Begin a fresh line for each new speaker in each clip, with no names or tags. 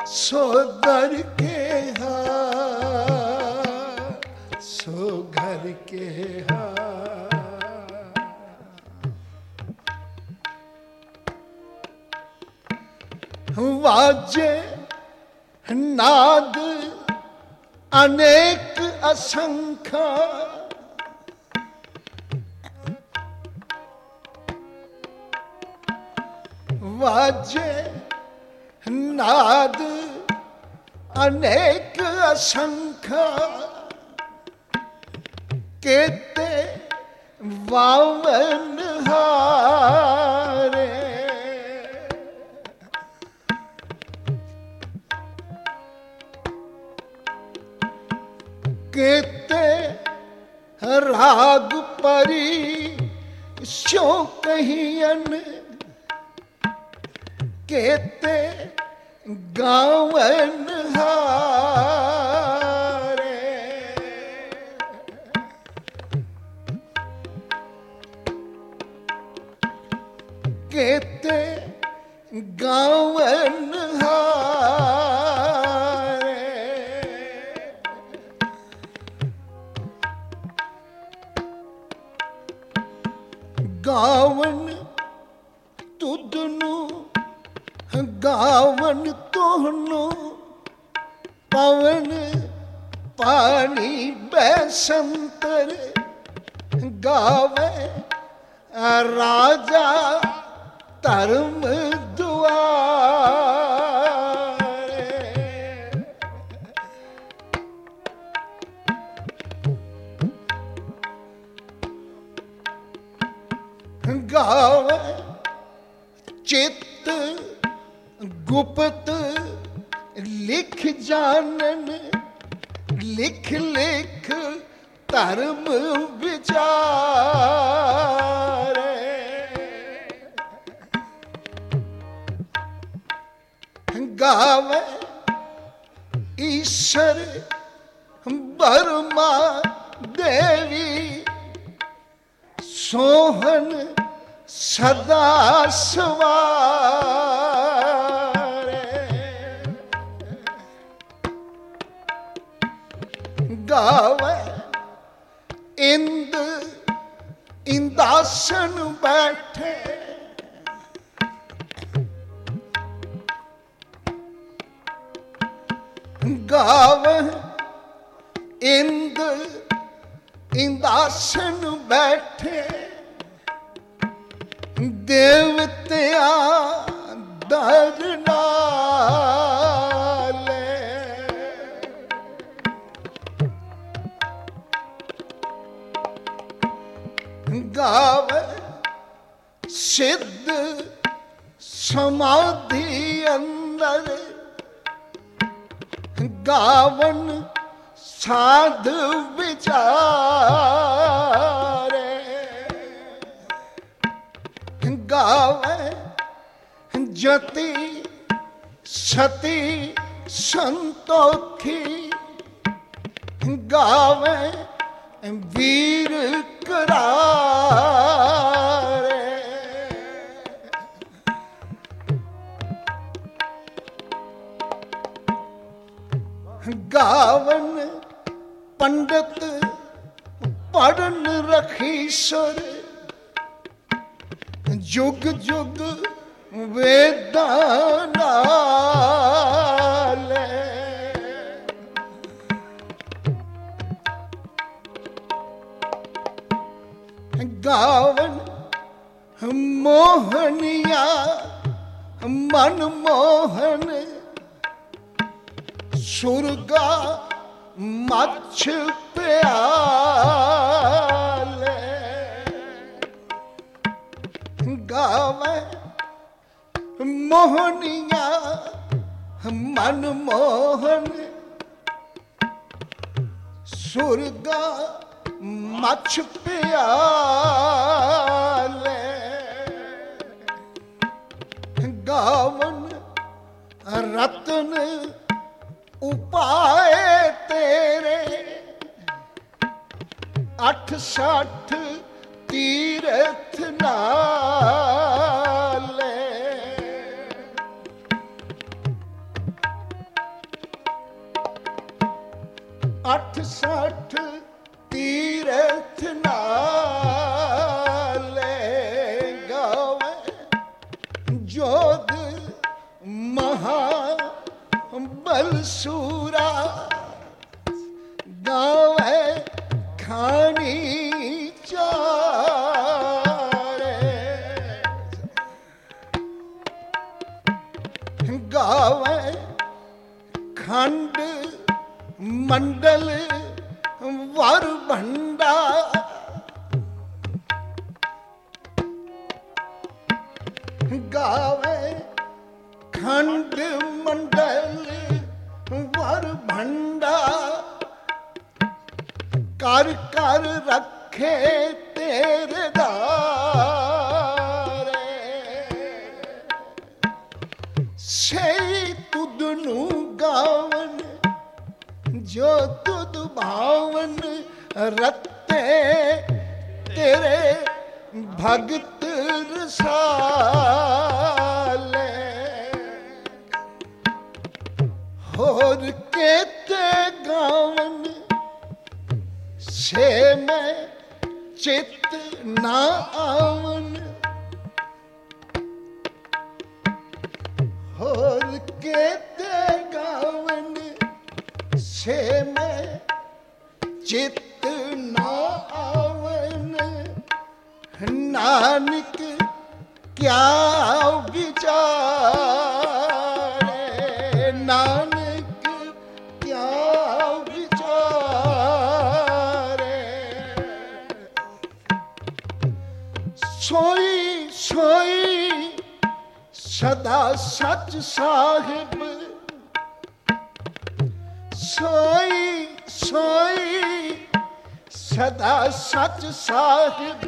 सो दर के सो घर के वाजे नाद अनेक असंख्य वाजे नाद अनेक असंख्य केते वावन हारे केते राग परी स्यो कहियन केते गावन हारे केते गावन हारे गावन तुदनु गावन तोहनो पवन पानी बैसंतर गावे राजा धर्म दुआरे गावे चित्त गुप्त लिख जानन लिख लिख धर्म विचारे गावे ईश्वर बर्मा देवी सोहन सदा सवारे गावे इंद इंदासन बैठे गावे इंद इंदासन बैठे देवतिया दर नाले गावे सिद्ध समाधि अंदर गावन साध विचारे गावे जति सती संतोखी गावे वीर करारे गावन पंडित पढ़न रखीश्वर जुग जुग वेदां नाले गावन मोहनिया मन मोहन सुरगा मच्छ प्याले गावे मोहनिया मन मोहन सुरगा मच्छ प्याले गावन रतन उपाय तेरे 68 तीरथ नाले चावल सूरा गावे खानी चारे गावे खंड मंडल वर भंडा गावे खंड मंडल वर भंडा कर कर रखे तेरे दारे से तुदनु गावन जो तुद भावन रते तेरे भगत रसाले होर केते गावन से मैं चित ना आवन होर केते गावन से मैं चित ना आवन नानक क्या विचारे नानक क्या विचारे सोई सोई सदा सच साहिब सोई सोई सदा सच साहिब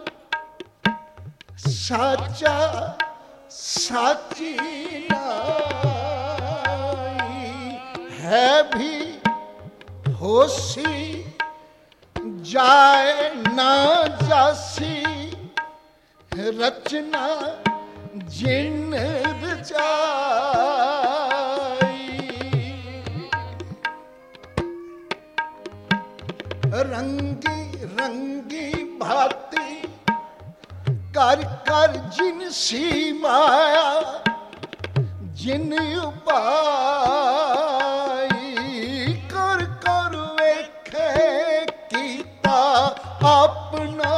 साचा साची नाई है भी होसी जाए ना जासी रचना जिन रचाई रंगी रंगी भांति कर कर जिन सी माया जिन उपाई कर कर वेखे कीता अपना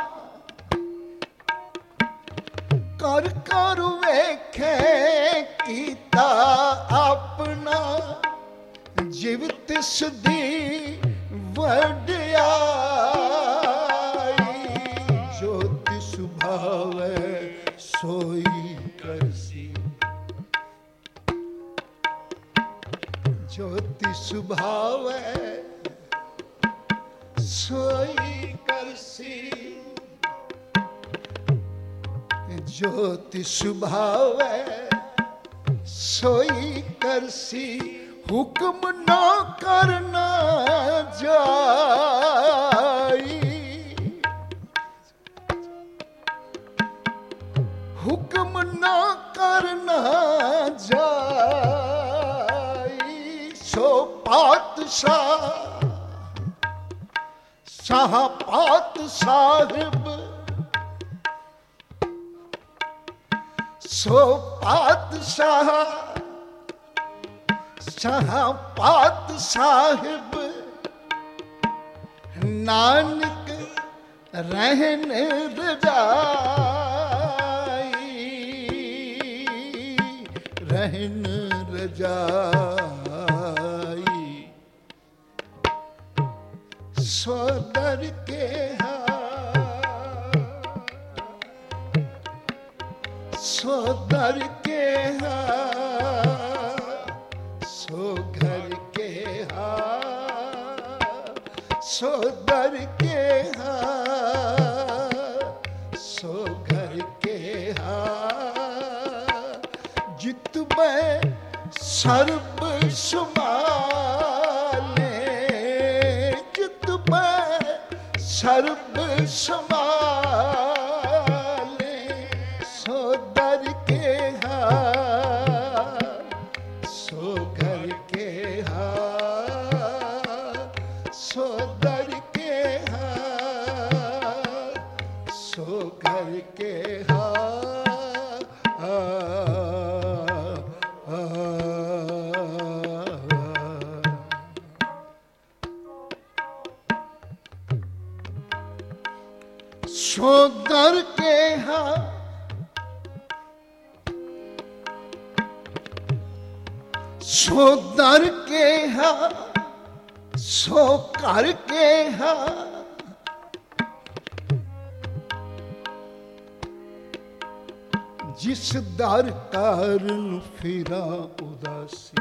कर कर वेखे कीता अपना जिव तिस दी वड्याई जो तिस भावै सोई करसी जो तिस भावै सोई करसी ज्योति सुभावै सोई करसी हुक्म ना करना जाई हुक्म ना करना जाई सो पातशाह शाह पात साहिब सो पातशाह शाह पात साहिब नानक रहन रजाई रहन रजाई सोदर के सोदर के सो घर के सोदर के सो घर के जित मैं सर्व समाले जित मैं सर्व समाले सोदर के सो घर के सोदर के सो घर के सो दर के हा सो कर के हा जिस दर कारण फिरा उदासी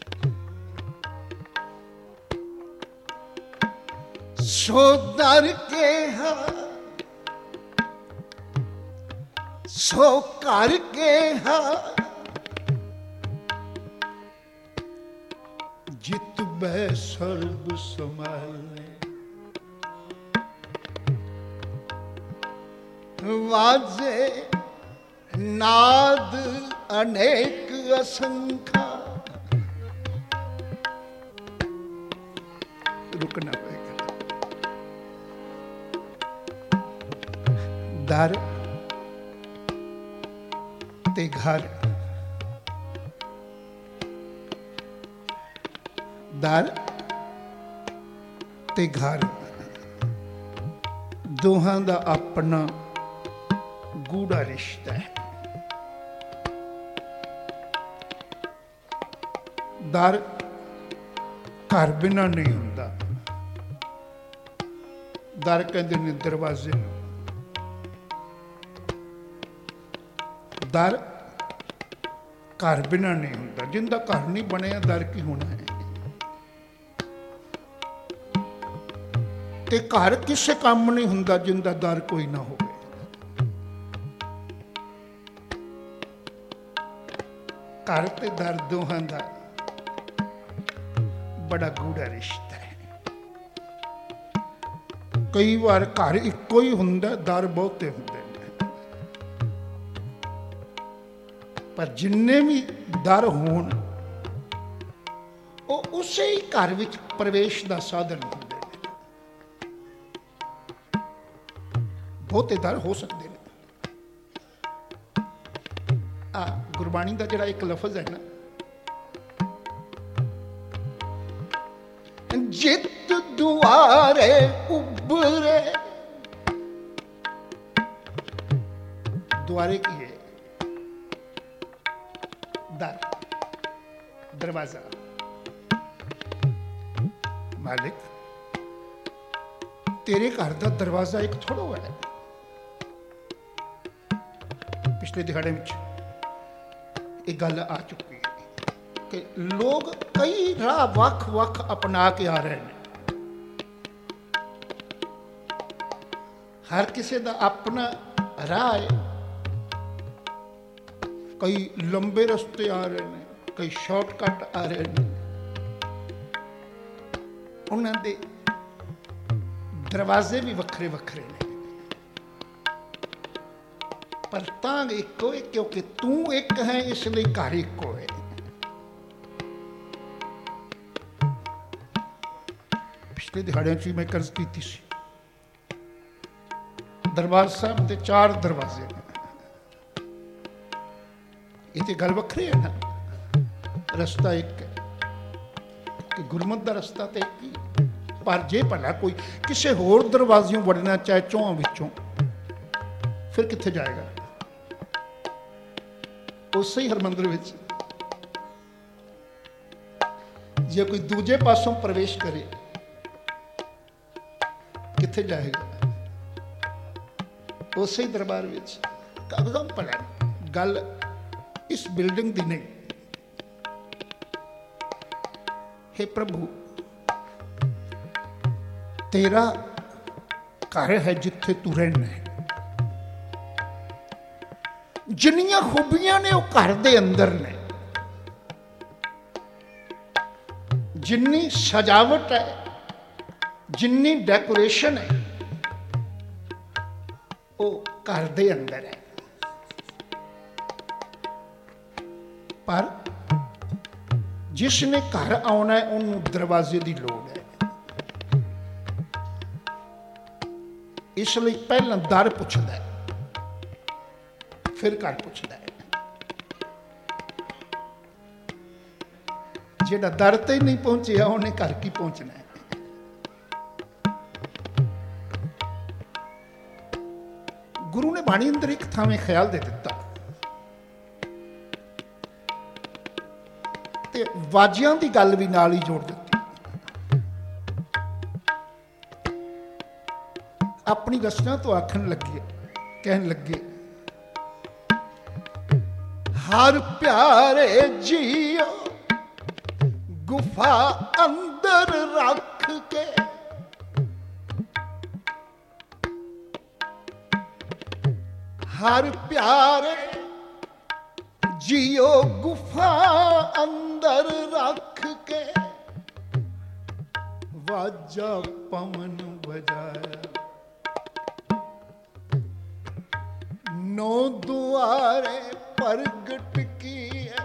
सो दर के हा सो कर के हा जित बै सर्ब समाले वाजे नाद अनेक असंख्या। रुकना पड़ेगा। दर ते घर दर ते घर दोहां दा अपना गूढ़ा रिश्ता है। दर घर बिना नहीं होता। दर कहते ने दरवाजे नूं। दर घर बिना नहीं होता। जिंदा घर नहीं बनया दर की होना है। ते घर किसे काम नहीं होंदा जिंदा दर कोई ना हो। घर ते दर दोहां दा बड़ा गूढ़ा रिश्ता है। कई बार घर इको ही हुंदा, दर बहुते हुंदे ने। पर जिन्ने भी दर होण वो उसे ही घर विच प्रवेश का साधन हुंदे ने। बहुते दर हो सकते हैं। गुरबाणी का जिहड़ा एक लफज है ना, जित दुआरे उबरे, द्वारे की है दर, दरवाजा। मालिक तेरे घर का दरवाजा एक थोड़ा है। पिछले दिहाड़े में एक गल आ चुकी है कि लोग कई राह वख वख अपना के आ रहे हैं। हर किसी का अपना राह है। कई लंबे रस्ते आ रहे हैं, कई शॉर्टकट आ रहे हैं। उन्होंने दरवाजे भी वखरे वखरे ने, पर तांग इको है क्योंकि तू एक है, इसलिए घर इको है। पिछले दिहाड़े च मैं कर्ज की थी। दरबार साहब के 4 दरवाजे ने। ये तो गल वखरी है ना। रस्ता एक है कि गुरमत का रस्ता तो एक ही, पर जे भला कोई किसी होर दरवाजियों वड़ना चाहे चौहां विचों, फिर कित्थे जाएगा? उसे ही हरमंदिर विच जे कोई दूजे पासों प्रवेश करे कित्थे जाएगा? उसे ही दरबार विच। भला गल इस बिल्डिंग दी नहीं। हे प्रभु, तेरा घर है जिथे तू रहना है। जिन्नियां खूबियां ने वो घर दे अंदर ने, जिन्नी सजावट है, जिन्नी डेकोरेशन है, वो घर दे अंदर है। पर जिसने घर आना है उन्होंने दरवाजे की लोड़ है। इसलिए पहला दर पुछदा है, फिर घर पुछदा है। जेड़ा दर ते नहीं पहुंचिया उन्हें घर की पहुंचना है। गुरु ने बाणी अंदर एक थावें ख्याल दे दिता, ते ਤੇ ਵਾਜਿਆਂ ਦੀ ਗੱਲ ਵੀ ਨਾਲ ਹੀ ਜੋੜ ਦਿੱਤੀ। अपनी रचना तो आखन लगे, कहन लगे, हर प्यारे जियो गुफा अंदर रख के, हर प्यारे जियो गुफा अंदर रख के, वाजा पवन बजाया, नौ दुआरे प्रगट की है,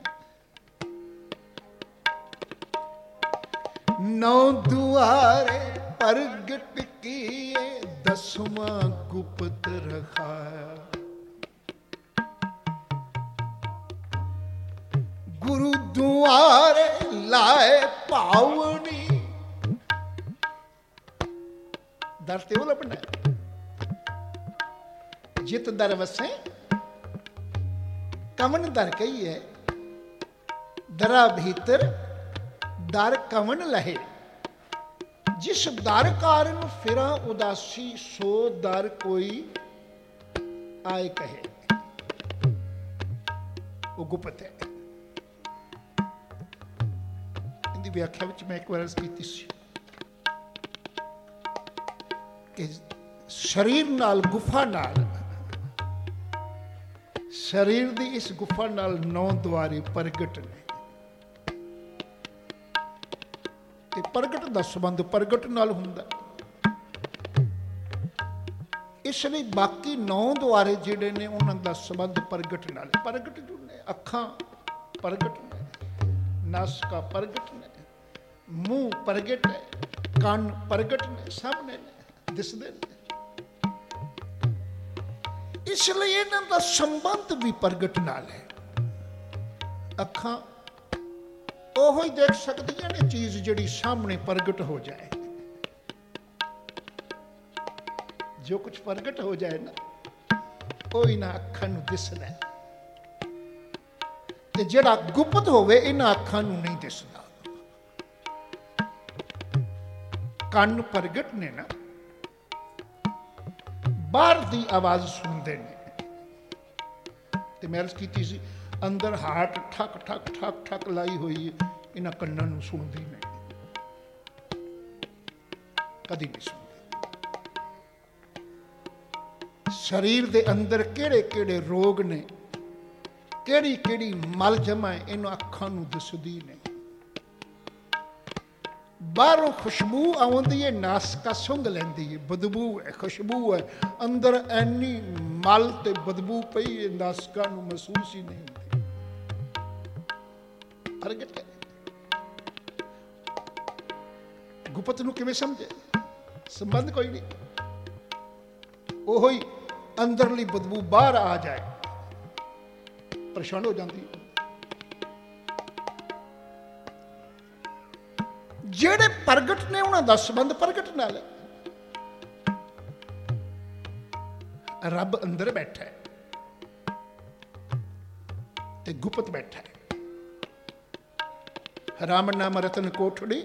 नौ दुआरे प्रगट किए, दसवां गुप्त रखाया, गुरु दुआरे लाए पावनी, दर ते वो लपना जित दर वसें कवन दर कही है, दरा भीतर दर कवन लहे, जिस दर कारण फिरा उदासी, सो दर कोई आए कहे, वो गुप्त है। इनकी व्याख्या में मैं एक बार अर्ज की सी कि शरीर नाल गुफा नाल, शरीर दी इस गुफा नाल नौ द्वारे प्रगट ने, ते प्रगट दा संबंध प्रगट नाल हुंदा, इसलिए बाकी नौ द्वारे जिहड़े ने उन्हां दा संबंध प्रगट नाल, प्रगट जो ने अखां प्रगट ने, नासका प्रगट ने, मुंह प्रगट है, कान प्रगट ने, सामने ने दिसदे ने, इसलिए इन्हां दा संबंध भी प्रगट नाल है। अखां ओहो ही देख सकदियां ने चीज जिहड़ी सामने प्रगट हो जाए, जो कुछ प्रगट हो जाए ना वो इन्हां अखां नूं दिसदा है, ते जिहड़ा गुप्त होवे इन्हां अखां नूं नहीं दिसदा। कान प्रगट ने ना बाहर की आवाज सुनते हैं, तो मैं अर्ज की सी अंदर हार्ट ठक ठक ठक ठक लाई हुई है, इन्हां कन्नां नूं सुनदी नहीं, कदी नहीं सुनदी। शरीर दे अंदर किहड़े किहड़े रोग ने, किहड़ी किहड़ी मल जमा है, इन्हां अखां नूं दिसदी नहीं। बाहरों खुशबू आउंदी है, नासका सुंघ लैंदी है, बदबू है, खुशबू है, अंदर ऐनी मल ते बदबू पई है, नासका नूं महसूस ही नहीं होती। प्रगट है, गुप्त नूं किवें समझे, संबंध कोई नहीं, ओहो ही अंदरली बदबू बाहर आ जाए परेशान हो जाती है। जेड़े प्रगट ने उन्हां दा संबंध प्रगट नाल है। रब अंदर बैठा है ते गुप्त बैठा है। राम नाम रतन कोठड़ी,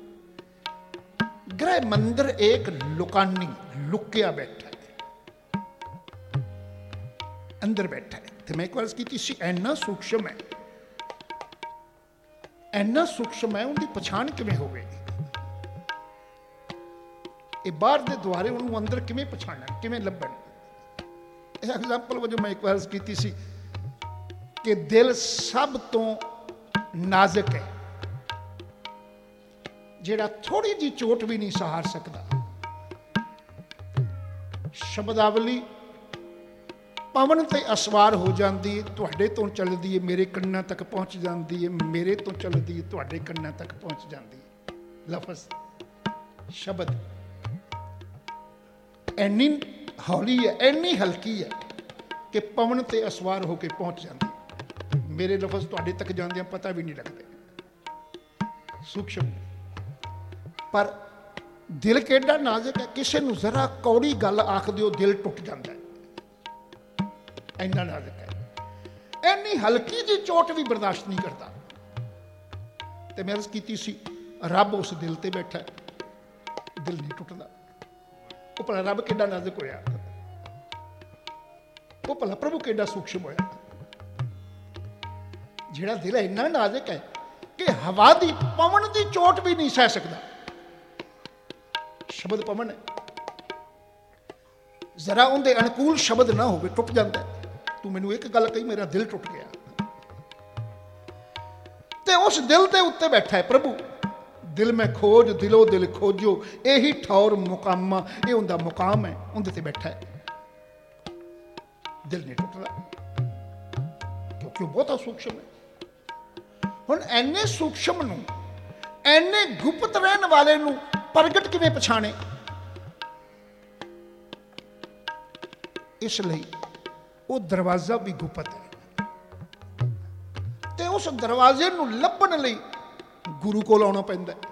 गृह मंदिर एक लुकानी लुकिया बैठा है, अंदर बैठा है। तो मैं एक बार की सी ऐना सूक्ष्म है, ऐना सूक्ष्म है, उनकी पछाण किवें होवे, ये बाहर दे द्वारे उन्होंने अंदर किवें पछाणन, किवें लभण। एग्जाम्पल वजों मैं एक बार की सी कि दिल सब तो नाजुक है, जेड़ा थोड़ी जी चोट भी नहीं सहार सकता। शब्दावली पवन ते असवार हो जाती है, तुहाडे तो चलती है मेरे कन्नां तक पहुँच जाती है, मेरे तो चलती है तुहाडे कन्नां तक पहुँच जाती है। लफज शब्द ऐनी हौली है, ऐनी हल्की है कि पवन ते असवार होकर पहुँच जाती। मेरे लफज तुहाडे तक जाते पता भी नहीं लगते, सूक्ष्म। पर दिल केडा नाजुक है, किसी नूं जरा कौड़ी गल आख दिओ दिल टुट जाता है, इन्ना नाजुक है। इन्नी हल्की जी चोट भी बर्दाश्त नहीं करता। तो मैं अर्ज की सी रब उस दिल ते बैठा, दिल नहीं टुटदा। वो भला रब केडा नाजुक होया, वो भला प्रभु केडा सूक्ष्म होया। जिहड़ा दिल इन्ना नाजुक है कि हवा दी पवन की चोट भी नहीं सह सकता। शब्द पवन है, जरा उनके अनुकूल शब्द ना हो टुट जाता है। तू मैनू एक गल कही, मेरा दिल टुट गया। ते उस दिल के उत्ते बैठा है प्रभु। दिल में खोज दिलो दिल खोजो, यही ठौर मुकामा, ये उनका मुकाम है, उनके ते बैठा है। दिल नहीं टुटता क्योंकि बहुत सूक्ष्म है। हुण इन्ने सूक्ष्म नूं, इन्ने गुप्त रहने वाले नूं प्रगट किवें पछाणे? इसलिए वो दरवाजा भी गुप्त है, ते उस दरवाजे नूं लभण लई गुरु कोल आउणा पैंदा है।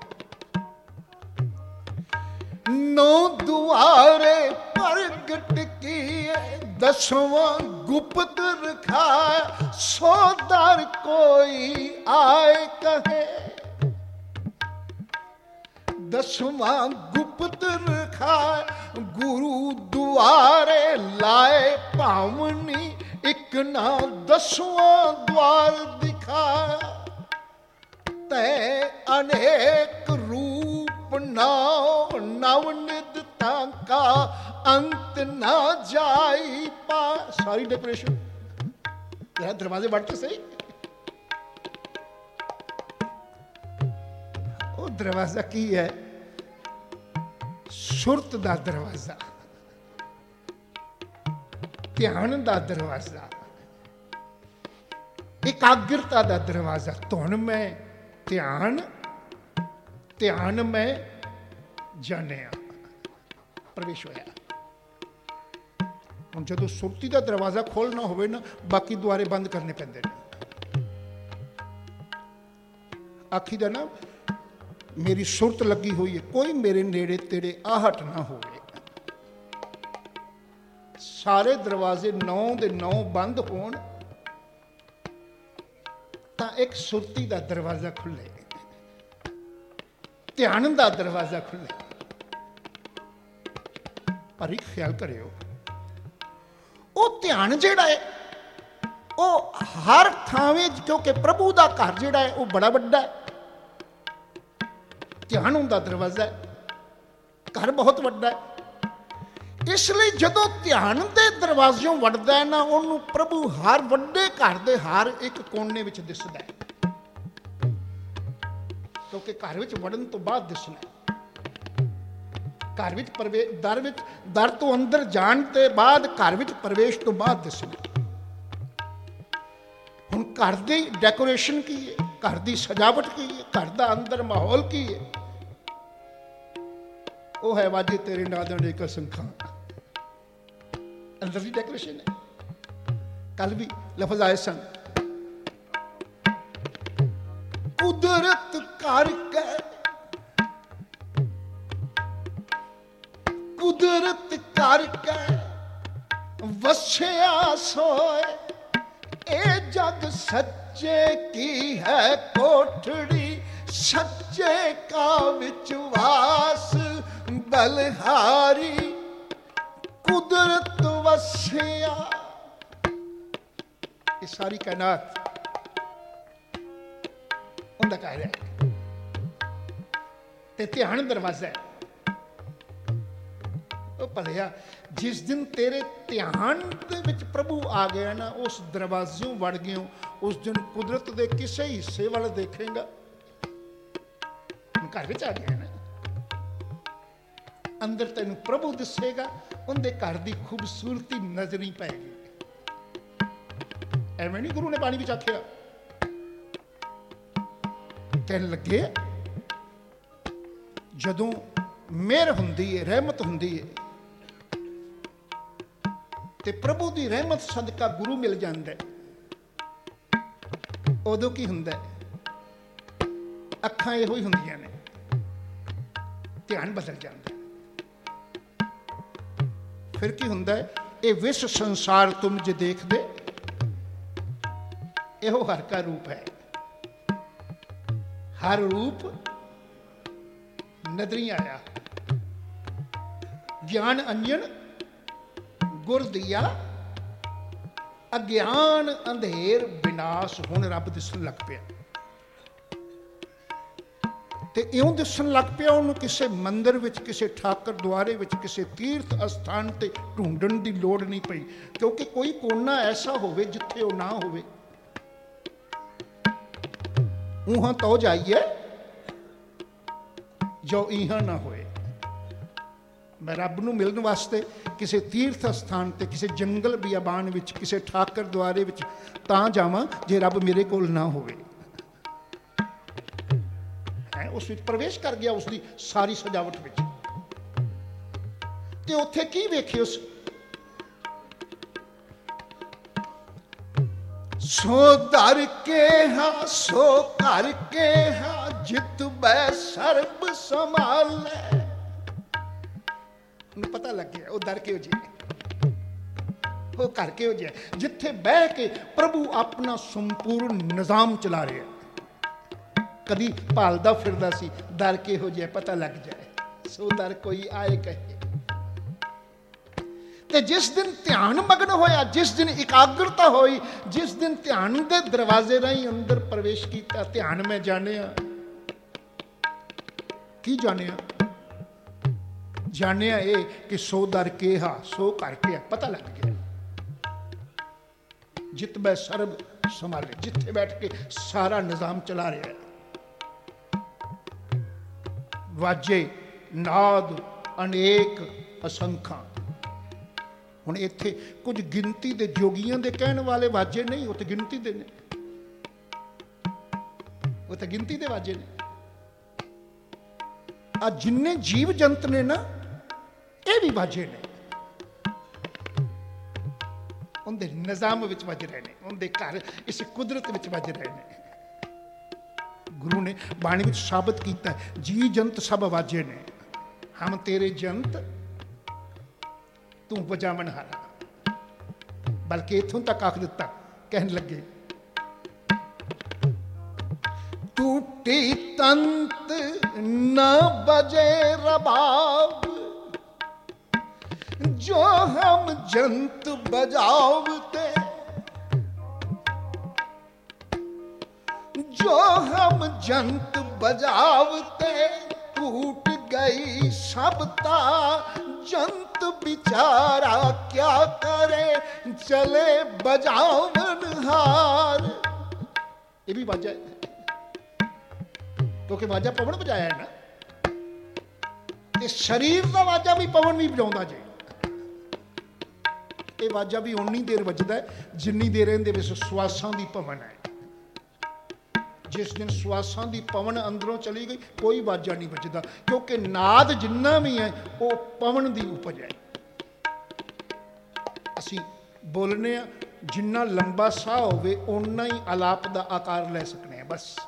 नौ दुआरे प्रगट किए, दसवां गुप्त रखाए, सो दर कोई आए कहे। दसवां गुप्त रखाए, गुरु दुआरे लाए पावनी, एक ना दसवां द्वार दिखाया। तै अनेक रूप नाव, नवनिध का अंत ना जाई पा। सारी डिप्रेशन यार दरवाजे बढ़ते सही। वो दरवाजा की है? सुरत दा दरवाजा, ध्यान दा दरवाजा, एकाग्रता दा दरवाजा। धुन में ध्यान, ध्यान में जानिया प्रवेश होया। हम जो सुरती का दरवाजा खोलना हो ना, बाकी द्वारे बंद करने पैंदे ने। आखी दा ना मेरी सुरत लगी हुई है, कोई मेरे नेड़े तेरे आहट ना हो। सारे दरवाजे 9 दे 9 बंद होण तां एक सुरती का दरवाजा खुले, ध्यान का दरवाजा खुले। पर एक ख्याल करियो, वो ध्यान जिहड़ा है वो हर थावें, क्योंकि प्रभु का घर जिहड़ा है वो बड़ा वड्डा है। ध्यान उनका दरवाजा है, घर बहुत वड्डा है। इसलिए जदों ध्यान के दरवाजों वड़दा है ना, उन्होंने प्रभु हर वड्डे घर के हर एक कोने में दिसदा है। क्योंकि घर में वड़न तो बाद दिसना है। घर में दर तो अंदर जान के बाद घर में प्रवेश तो बाद दिसना। हुण घर की डेकोरेशन की है, घर की सजावट की है, घर का अंदर माहौल की है। वो है वाजे तेरे नादन एक संखा, अंदर की डेकोरेशन है। कल भी लफज आए सन, कुदरत करके, कुदरत करके वसिया सोए, ए जग सच्चे की है कोठड़ी, सच्चे का विश्वास बलहारी, कुदरत वसिया। ये सारी कायनात उनका कह रहा है। ध्यान दरवाजा है। भलिया जिस दिन तेरे ध्यान दे विच प्रभु आ गया ना, उस दरवाजों वड़ गए, उस दिन कुदरत के किसी हिस्से वाल देखेगा। घर में आ गया ना, अंदर तेन प्रभु दिसेगा, उनके घर की खूबसूरती नजर नहीं पैगी। एवं नहीं गुरु ने पानी भी आख्या, कहन लगे जदों मेहर हुंदी है, रहमत हुंदी है, ते प्रभु की रहमत सदका गुरु मिल जाता है, उदों की हुंदा है? अखां इहो ही हुंदियां ने, ध्यान बदल जाता है। फिर की हुंदा है? ये विश्व संसार तुम जे देख दे, यहो हर का रूप है। हर रूप नदरी आया, ज्ञान अंजन गुर दिया, अज्ञान अंधेर विनाश। हुण रब दिसन लग पिया ते इउं दिसन लग पिया उहनूं किसी मंदिर विच, किसी ठाकर द्वारे विच, किसी तीर्थ अस्थान ते ढूंढण दी लोड़ नहीं पई, क्योंकि कोई कोना ऐसा होवे जिथे वो ना होवे। ऊहां तो जाइए जो इहां ना होए। मैं रब नूं मिलण वास्ते किसी तीर्थ अस्थान ते, किसी जंगल बियाबान विच, किसी ठाकर द्वारे विच तां जावां जे रब मेरे कोल ना होवे। उस विच प्रवेश कर गया, उसकी सारी सजावट विच, ते उत्थे की वेखे उस सो दर के हा सो घर के हा जित बै सर्ब संभाले। पता लग गया वो दर के हो जी, वो घर के हो जाए जिथे बह के प्रभु अपना संपूर्ण निजाम चला रहा है। कदी भालदा फिरदा सी दर के हो जाए पता लग जाए, सो दर कोई आए कहे। ते जिस दिन ध्यान मगन होया, जिस दिन एकाग्रता होई, जिस दिन ध्यान दे दरवाजे राही अंदर प्रवेश किया, ध्यान में जानिया की जानिया, जानिया ये कि सो दर के हा सो घर के हा, पता लग गया। जित बै सर्ब संभाले, जिथे बैठ के सारा निजाम चला रहा है। वाजे नाद अनेक असंख्या। हुण इत्थे कुछ गिनती दे जोगियां दे कहण वाले वाजे नहीं, वो तो गिनती दे ने, वो तो गिनती दे वाजे ने। आ जिन्ने जीव जंत ने ना, ये भी वाजे ने, उनके निजाम विच वज रहे ने, उनके घर इस कुदरत विच वज रहे ने। गुरु ने बाणी विच साबित किया, जी जंत सब वाजे ने, हम तेरे जंत तू बजावन हारा। बल्कि इथों तक आख दिता, कहन लगे टूटी तंत न बजे रबाब, जो हम जंत बजावते, जो हम जंत बजावते, टूट गई सबता जंत बिचारा क्या करे, चले बजावन हार। ये भी वाजा है, क्योंकि वाजा पवन बजाया है ना, ते शरीर का वाजा भी पवन भी बजाउंदा जे। ये वाजा भी उन्नी देर वजदा है जिन्नी देर इहदे विच श्वासां दी पवन है। जिस दिन श्वासां दी पवन अंदरों चली गई, कोई वाजा नहीं बजदा, क्योंकि नाद जिन्ना भी है वो पवन दी उपज है। असी बोलने जिन्ना लंबा साह होवे उन्ना ही आलाप दा आकार ले सकने हैं। बस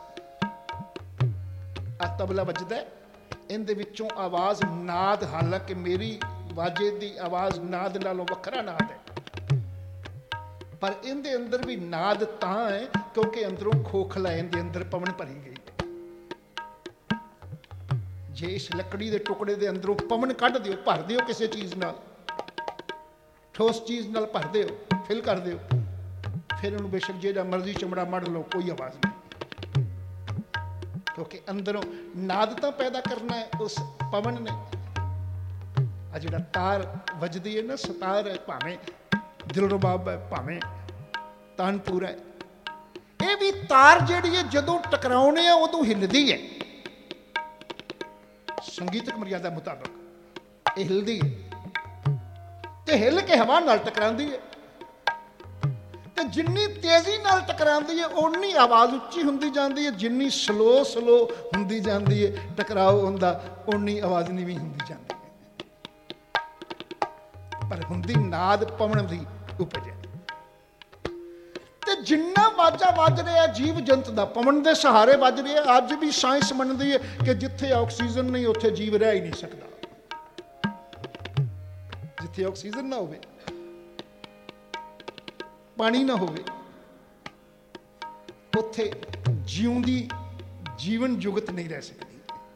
आ तबला वजदा है, इहदे विचों आवाज़ नाद, हालांकि मेरी वाजे दी आवाज़ नाद नालों वखरा नाद है, पर इहदे अंदर भी नाद तां है क्योंकि अंदरों खोखला, इहदे अंदर पवन भरी गई। जे इस लकड़ी के टुकड़े के अंदरों पवन कढ़ दिओ, भर दिओ किसी चीज़ नाल, ठोस चीज़ नाल भर दिओ, फिल कर दिओ, फिर उन्होंने बेशक जिहड़ा मर्जी चमड़ा मड़ लो, कोई आवाज़ नहीं, क्योंकि अंदरों नाद तो पैदा करना है उस पवन ने। आ जिहड़ा तार वजदी है ना, सतार है, भावें दिलरुबाब है, भावें तानपुर है, ये भी तार जिहड़ी है जदों टकराउने आ उदों हिलदी है। संगीतक मर्यादा मुताबिक ये हिलदी है, ते हिल के हवा नाल टकरांदी है, ते जिन्नी तेजी नाल टकरांदी है उन्नी आवाज़ उच्ची हुंदी जांदी है, जिन्नी स्लो हुंदी जांदी है टकराव हुंदा उन्नी आवाज़ नीवीं हुंदी जांदी है। पर हुंदी नाद पवन दी उपज है। ते जिन्ना वाजा वज रहा जीव जंत दा पवन दे सहारे वज रहा। अज भी साइंस मनदी है कि जिथे ऑक्सीजन नहीं उत्थे जीव रह ही नहीं सकता। जिथे ऑक्सीजन ना होवे, पानी ना होवे, उत्थे जिउंदी जीवन जुगत नहीं रह सकती।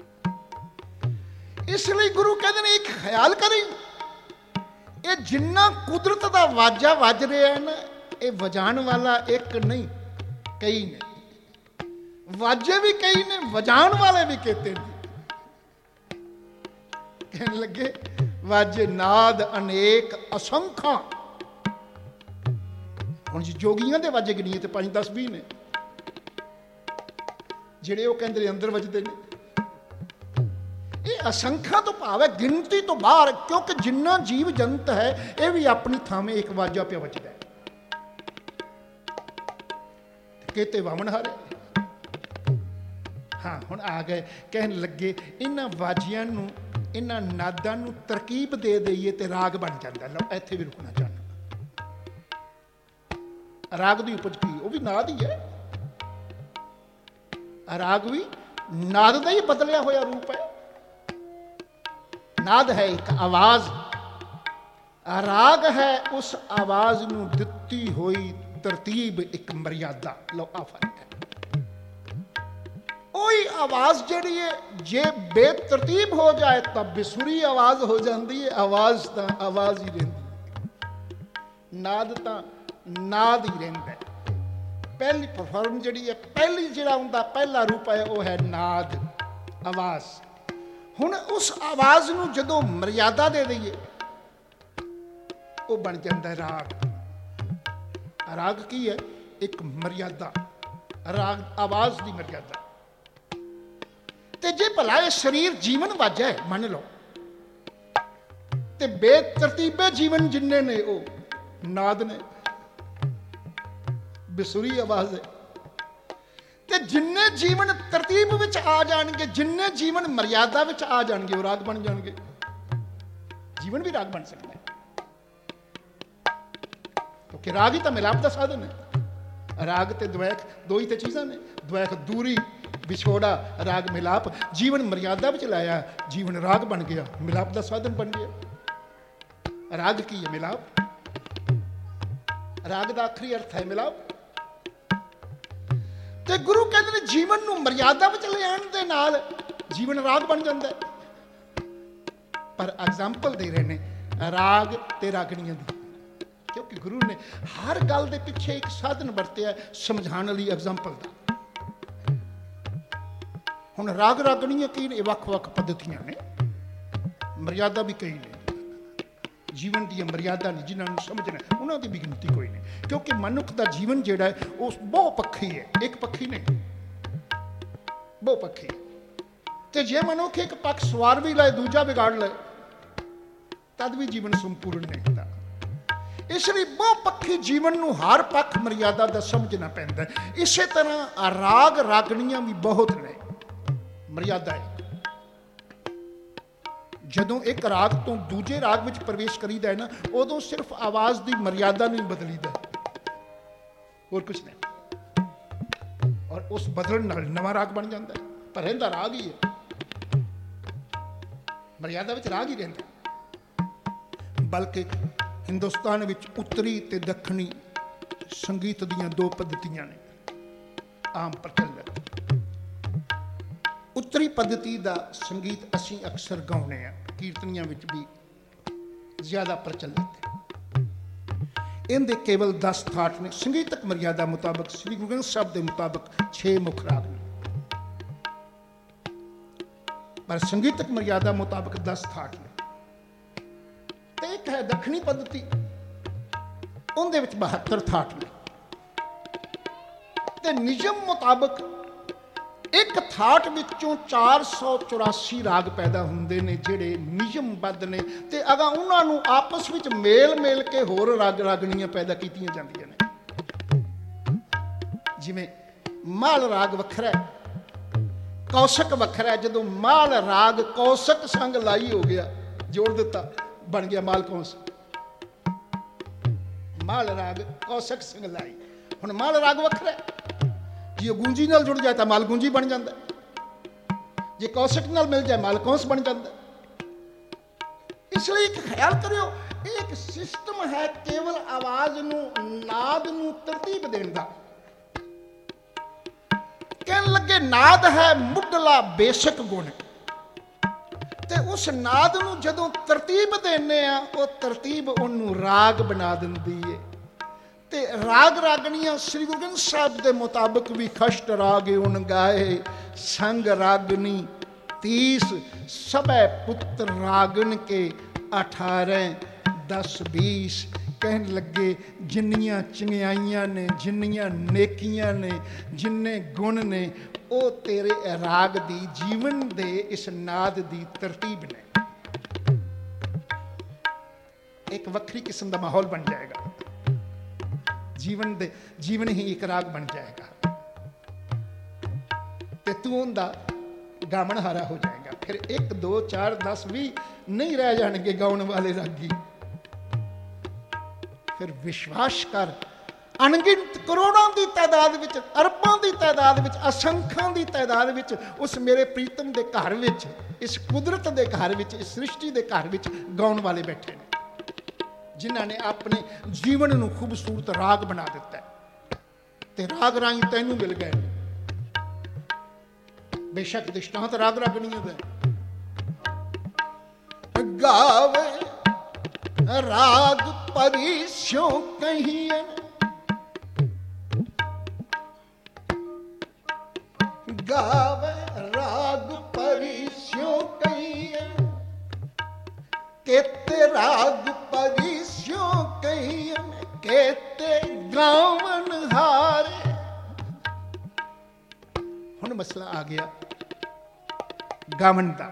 इसलिए गुरु कहते हैं एक ख्याल करी, ये जिन्ना कुदरत का वाजा वज रहा है ना, ये वजाण वाला एक नहीं कई ने, वाजे भी कई ने, वजाण वाले भी कहते हैं। कहने लगे वाजे नाद अनेक असंख्या। हुण जी जोगियां दे वाजे गिनीए तो 5 10 20 ने, जिहड़े वो कहंदे अंदर वजदे ने। ये असंख्या तो भाव है गिनती तो बाहर, क्योंकि जिन्ना जीव जंत है ये भी अपनी थामे एक वाजा पिया बचता है। कहते वामन हारे। हाँ हुण आ गए कहन लगे इन्हां वाजियां नूं, इन्हां नादां नूं तरकीब दे दईए ते राग बन जाता। लो इत्थे भी रुकना चाहना। राग की उपज की वो भी नाद ही है। राग भी नाद का ही बदलिया होया रूप है। नाद है एक आवाज, राग है उस आवाज नूं दित्ती हुई तरतीब, एक मर्यादा। लो आ फर्क है। ओही आवाज जिहड़ी है जे बेतरतीब हो जाए तो बेसुरी आवाज हो जाती है। आवाज तो आवाज ही रहिंदी, नाद तो नाद ही रहिंदा है। पहली परफॉर्म जिहड़ी है, पहली जिहड़ा उनका पहला रूप है वो है नाद, आवाज। हुण उस आवाज नूं जदों मर्यादा दे दईए वो बन जाता है राग। राग की है एक मर्यादा, राग आवाज की मर्यादा। ते जे भला ये शरीर जीवन वाजा है मान लो, ते बेतरतीबे जीवन जिन्ने ने वो नाद ने, बेसुरी आवाज है। ते जिन्ने जीवन तरतीब विच आ जाणगे, जिन्ने जीवन मर्यादा विच आ जाणगे वो राग बन जाणगे। जीवन भी राग बन सकता है, क्योंकि राग ही तो मिलाप का साधन है। राग ते द्वैख दो ही तो चीज़ां ने, द्वैख दूरी विछोड़ा, राग मिलाप। जीवन मर्यादा विच लाया, जीवन राग बन गया, मिलाप का साधन बन गया। राग की है मिलाप, राग का आखिरी अर्थ है मिलाप। ते गुरु कहते हैं जीवन नूं मर्यादा विच लिआउण दे नाल जीवन राग बन जाता है। पर एग्जाम्पल दे रहे हैं राग ते रागणियां दी, क्योंकि गुरु ने हर गल दे पिछे एक साधन वरतिया समझाने वाली एग्जाम्पल का। हुण राग रागणियां की ने वख वख पद्धतियां ने, मर्यादा भी कई ने। जीवन की मर्यादा नहीं, जिन्होंने समझना उन्होंने भी गिनती कोई नहीं, क्योंकि मनुख का जीवन जोड़ा है वो बहुपक्षी है, एक पक्षी नहीं, बहुपक्षी। तो जे मनुख एक पक्ष सवार भी लाए दूजा बिगाड़ लाए तद भी जीवन संपूर्ण नहीं होता। इसलिए बहुपक्षी जीवन नूं हर पक्ष मर्यादा का समझना पैंदा है। इसे तरह राग रागणियां भी बहुत ने, मर्यादा है। जदों एक राग तो दूजे राग में प्रवेश करीदा है ना, उदों सिर्फ आवाज की मर्यादा नहीं बदलीदा, और कुछ नहीं। और उस बदलण नाल नवा राग बन जाता है, पर रहिंदा राग ही है, मर्यादा विच राग ही रहिंदा। बल्कि हिंदुस्तान विच उत्तरी ते दक्षिणी संगीत दीयां दो पद्धतियां ने आम प्रचलित। उत्तरी पद्धति का संगीत असीं अक्सर गाउने हैं, कीर्तनियां विच भी ज़्यादा प्रचलित है। इनके केवल 10 थाट ने। संगीतक मर्यादा मुताबक श्री गुरु ग्रंथ साहिब के मुताबक 6 मुख राग ने, पर संगीतक मर्यादा मुताबक 10 थाट ने। तो एक है दक्षिणी पद्धति, उनके विच 72 थाट ने। ते नियम मुताबक एक थाट विचों 484 राग पैदा होंदे ने, जिहड़े नियमबद्ध ने, ते अगा उन्हां नूं आपस विच मेल मेल के होर राग रागणियां पैदा कीतियां जांदियां ने। जिवें माल राग वखरा है, कौशक वखरा है। जदों माल राग कौशक संग लाई हो गया, जोड़ दिता, बन गया माल कौंस। माल राग कौशक संग लाई। हुण माल राग वखरा है, जे गूंजी नाल जुड़ जाए तो माल गूंजी बन जाता है, जे कौशक नाल मिल जाए माल कौंस बन जाता है। इसलिए एक ख्याल करियो, एक सिस्टम है केवल आवाज नूं, नाद नूं तरतीब देण दा। कहण लगे नाद है मुढ़ला बेशक गुण, ते उस नाद नूं जदों तरतीब देने आ वो तरतीब उन्होंने राग बना दिंदी है। ते राग रागणियां श्री गुरु ग्रंथ साहिब के मुताबिक भी खष्ट राग उन गाए संग रागनी 30 सबे पुत्र रागन के 18 10 20। कहन लगे जिन्नियां चंगियाइयां ने जिन्नियां नेकियां ने जिन्ने गुण ने वो तेरे राग दी जीवन दे इस नाद दी तरतीब ने। एक वक्री किस्म का माहौल बन जाएगा, जीवन ही एक राग बन जाएगा ते तू उनका गावण हारा हो जाएगा। फिर 1 2 4 10 20 नहीं रह जाएंगे गाउन वाले रागी। फिर विश्वास कर, अनगिनत करोड़ों की तादाद विच, अरबां की तादाद विच, असंख्यां की तादाद विच उस मेरे प्रीतम के घर विच, इस कुदरत के घर विच, इस सृष्टि के घर विच गाउन वाले बैठे ने, जिन्हों ने अपने जीवन को खूबसूरत राग बना दिता है। ते राग राही तैनू मिल गए। बेशक दृष्टांत राग रागणियों का गावे राग परिस्यों कहिए, गावे राग परिस्यों कहिए, केते राग परिस्यों कहिए, केते गावन हारे। हुण मसला आ गया गावन का।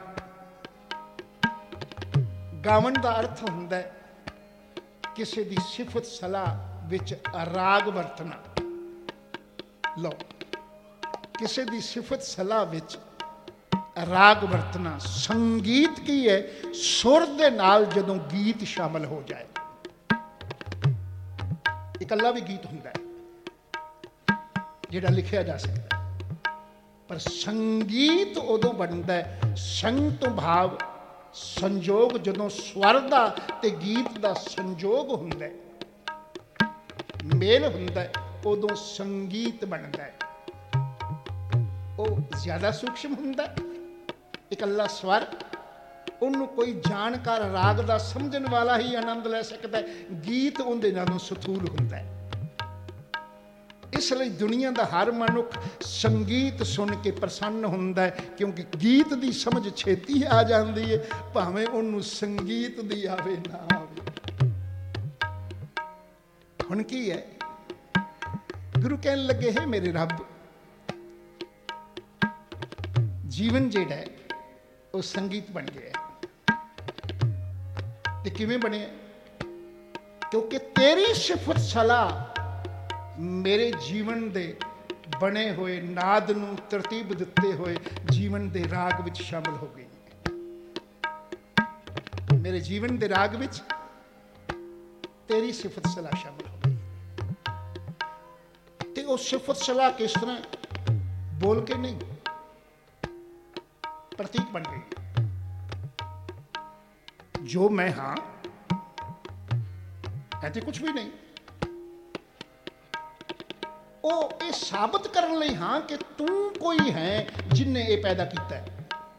गावन का अर्थ हुंदा है किसी की सिफत सलाह विच राग वरतना। लो, किसी की सिफत सलाह विच राग वरतना। संगीत की है सुर दे नाल जदों गीत शामिल हो जाए। इकल्ला भी गीत हुंदा है जिहड़ा लिखिया जा सकता है, पर संगीत उदों बनता है संग तो भाव संजोग जदों स्वर दा ते गीत दा संजोग हुंदा है, मेल हुंदा है, उदों संगीत बनता है। वो ज्यादा सूक्ष्म हुंदा है। इकल्ला स्वर उन्होंने कोई जानकार राग दा समझण वाला ही आनंद ले सकता है। गीत उनदे नालों सथूल हुंदा है। इसलिए दुनिया का हर मनुख संगीत सुन के प्रसन्न हुंदा है, क्योंकि गीत की समझ छेती आ जाती है, भावें उन्होंने संगीत दी आवे ना आवे। हुण की है, गुरु कहन लगे है मेरे रब, जीवन जिहड़ा है वो संगीत बन गया है। ते किवें बने? क्योंकि तेरी सिफत सलाह मेरे जीवन दे बने हुए नाद नूं तरतीब दिते हुए जीवन दे राग विच शामिल हो गई। मेरे जीवन दे राग विच तेरी सिफत सलाह शामिल हो गई। ते वो सिफत सलाह किस तरह? बोल के नहीं, प्रतीक बन गई। जो मैं हां ऐसे कुछ भी नहीं। वो ये साबित करने लई हां कि तू कोई है जिन्हें ये पैदा किया है।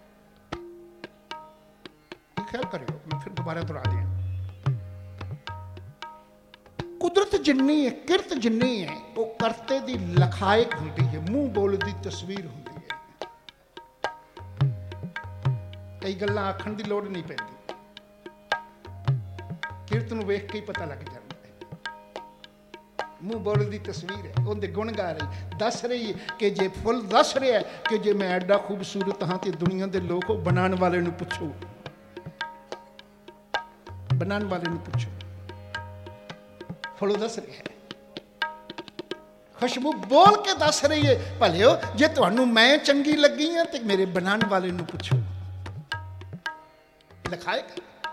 ख्याल करियो, मैं फिर दोबारा दोहरा दिया। कुदरत जिन्नी है, किरत जिन्नी है, वो करते दी लखायक होती है, मुंह बोल दी तस्वीर होती है। कई गल्लां आखण दी लोड़ नहीं पैंदी, किरत नूं वेख के ही पता लग जाता। मुंह बोल दी तस्वीर है, उनके गुण गा रही, दस रही है कि जे फुल दस रहा है कि जे मैं एडा खूबसूरत हाँ तो दुनिया के लोग बनाने वाले नूं पुछो, बनाने वाले नूं पुछो, फुल दस रहा है, खुशबू बोल के दस रही है। भले हो जे तुहानू मैं चंगी लगी हाँ तो मेरे बनाने वाले नूं पुछो। लिखाए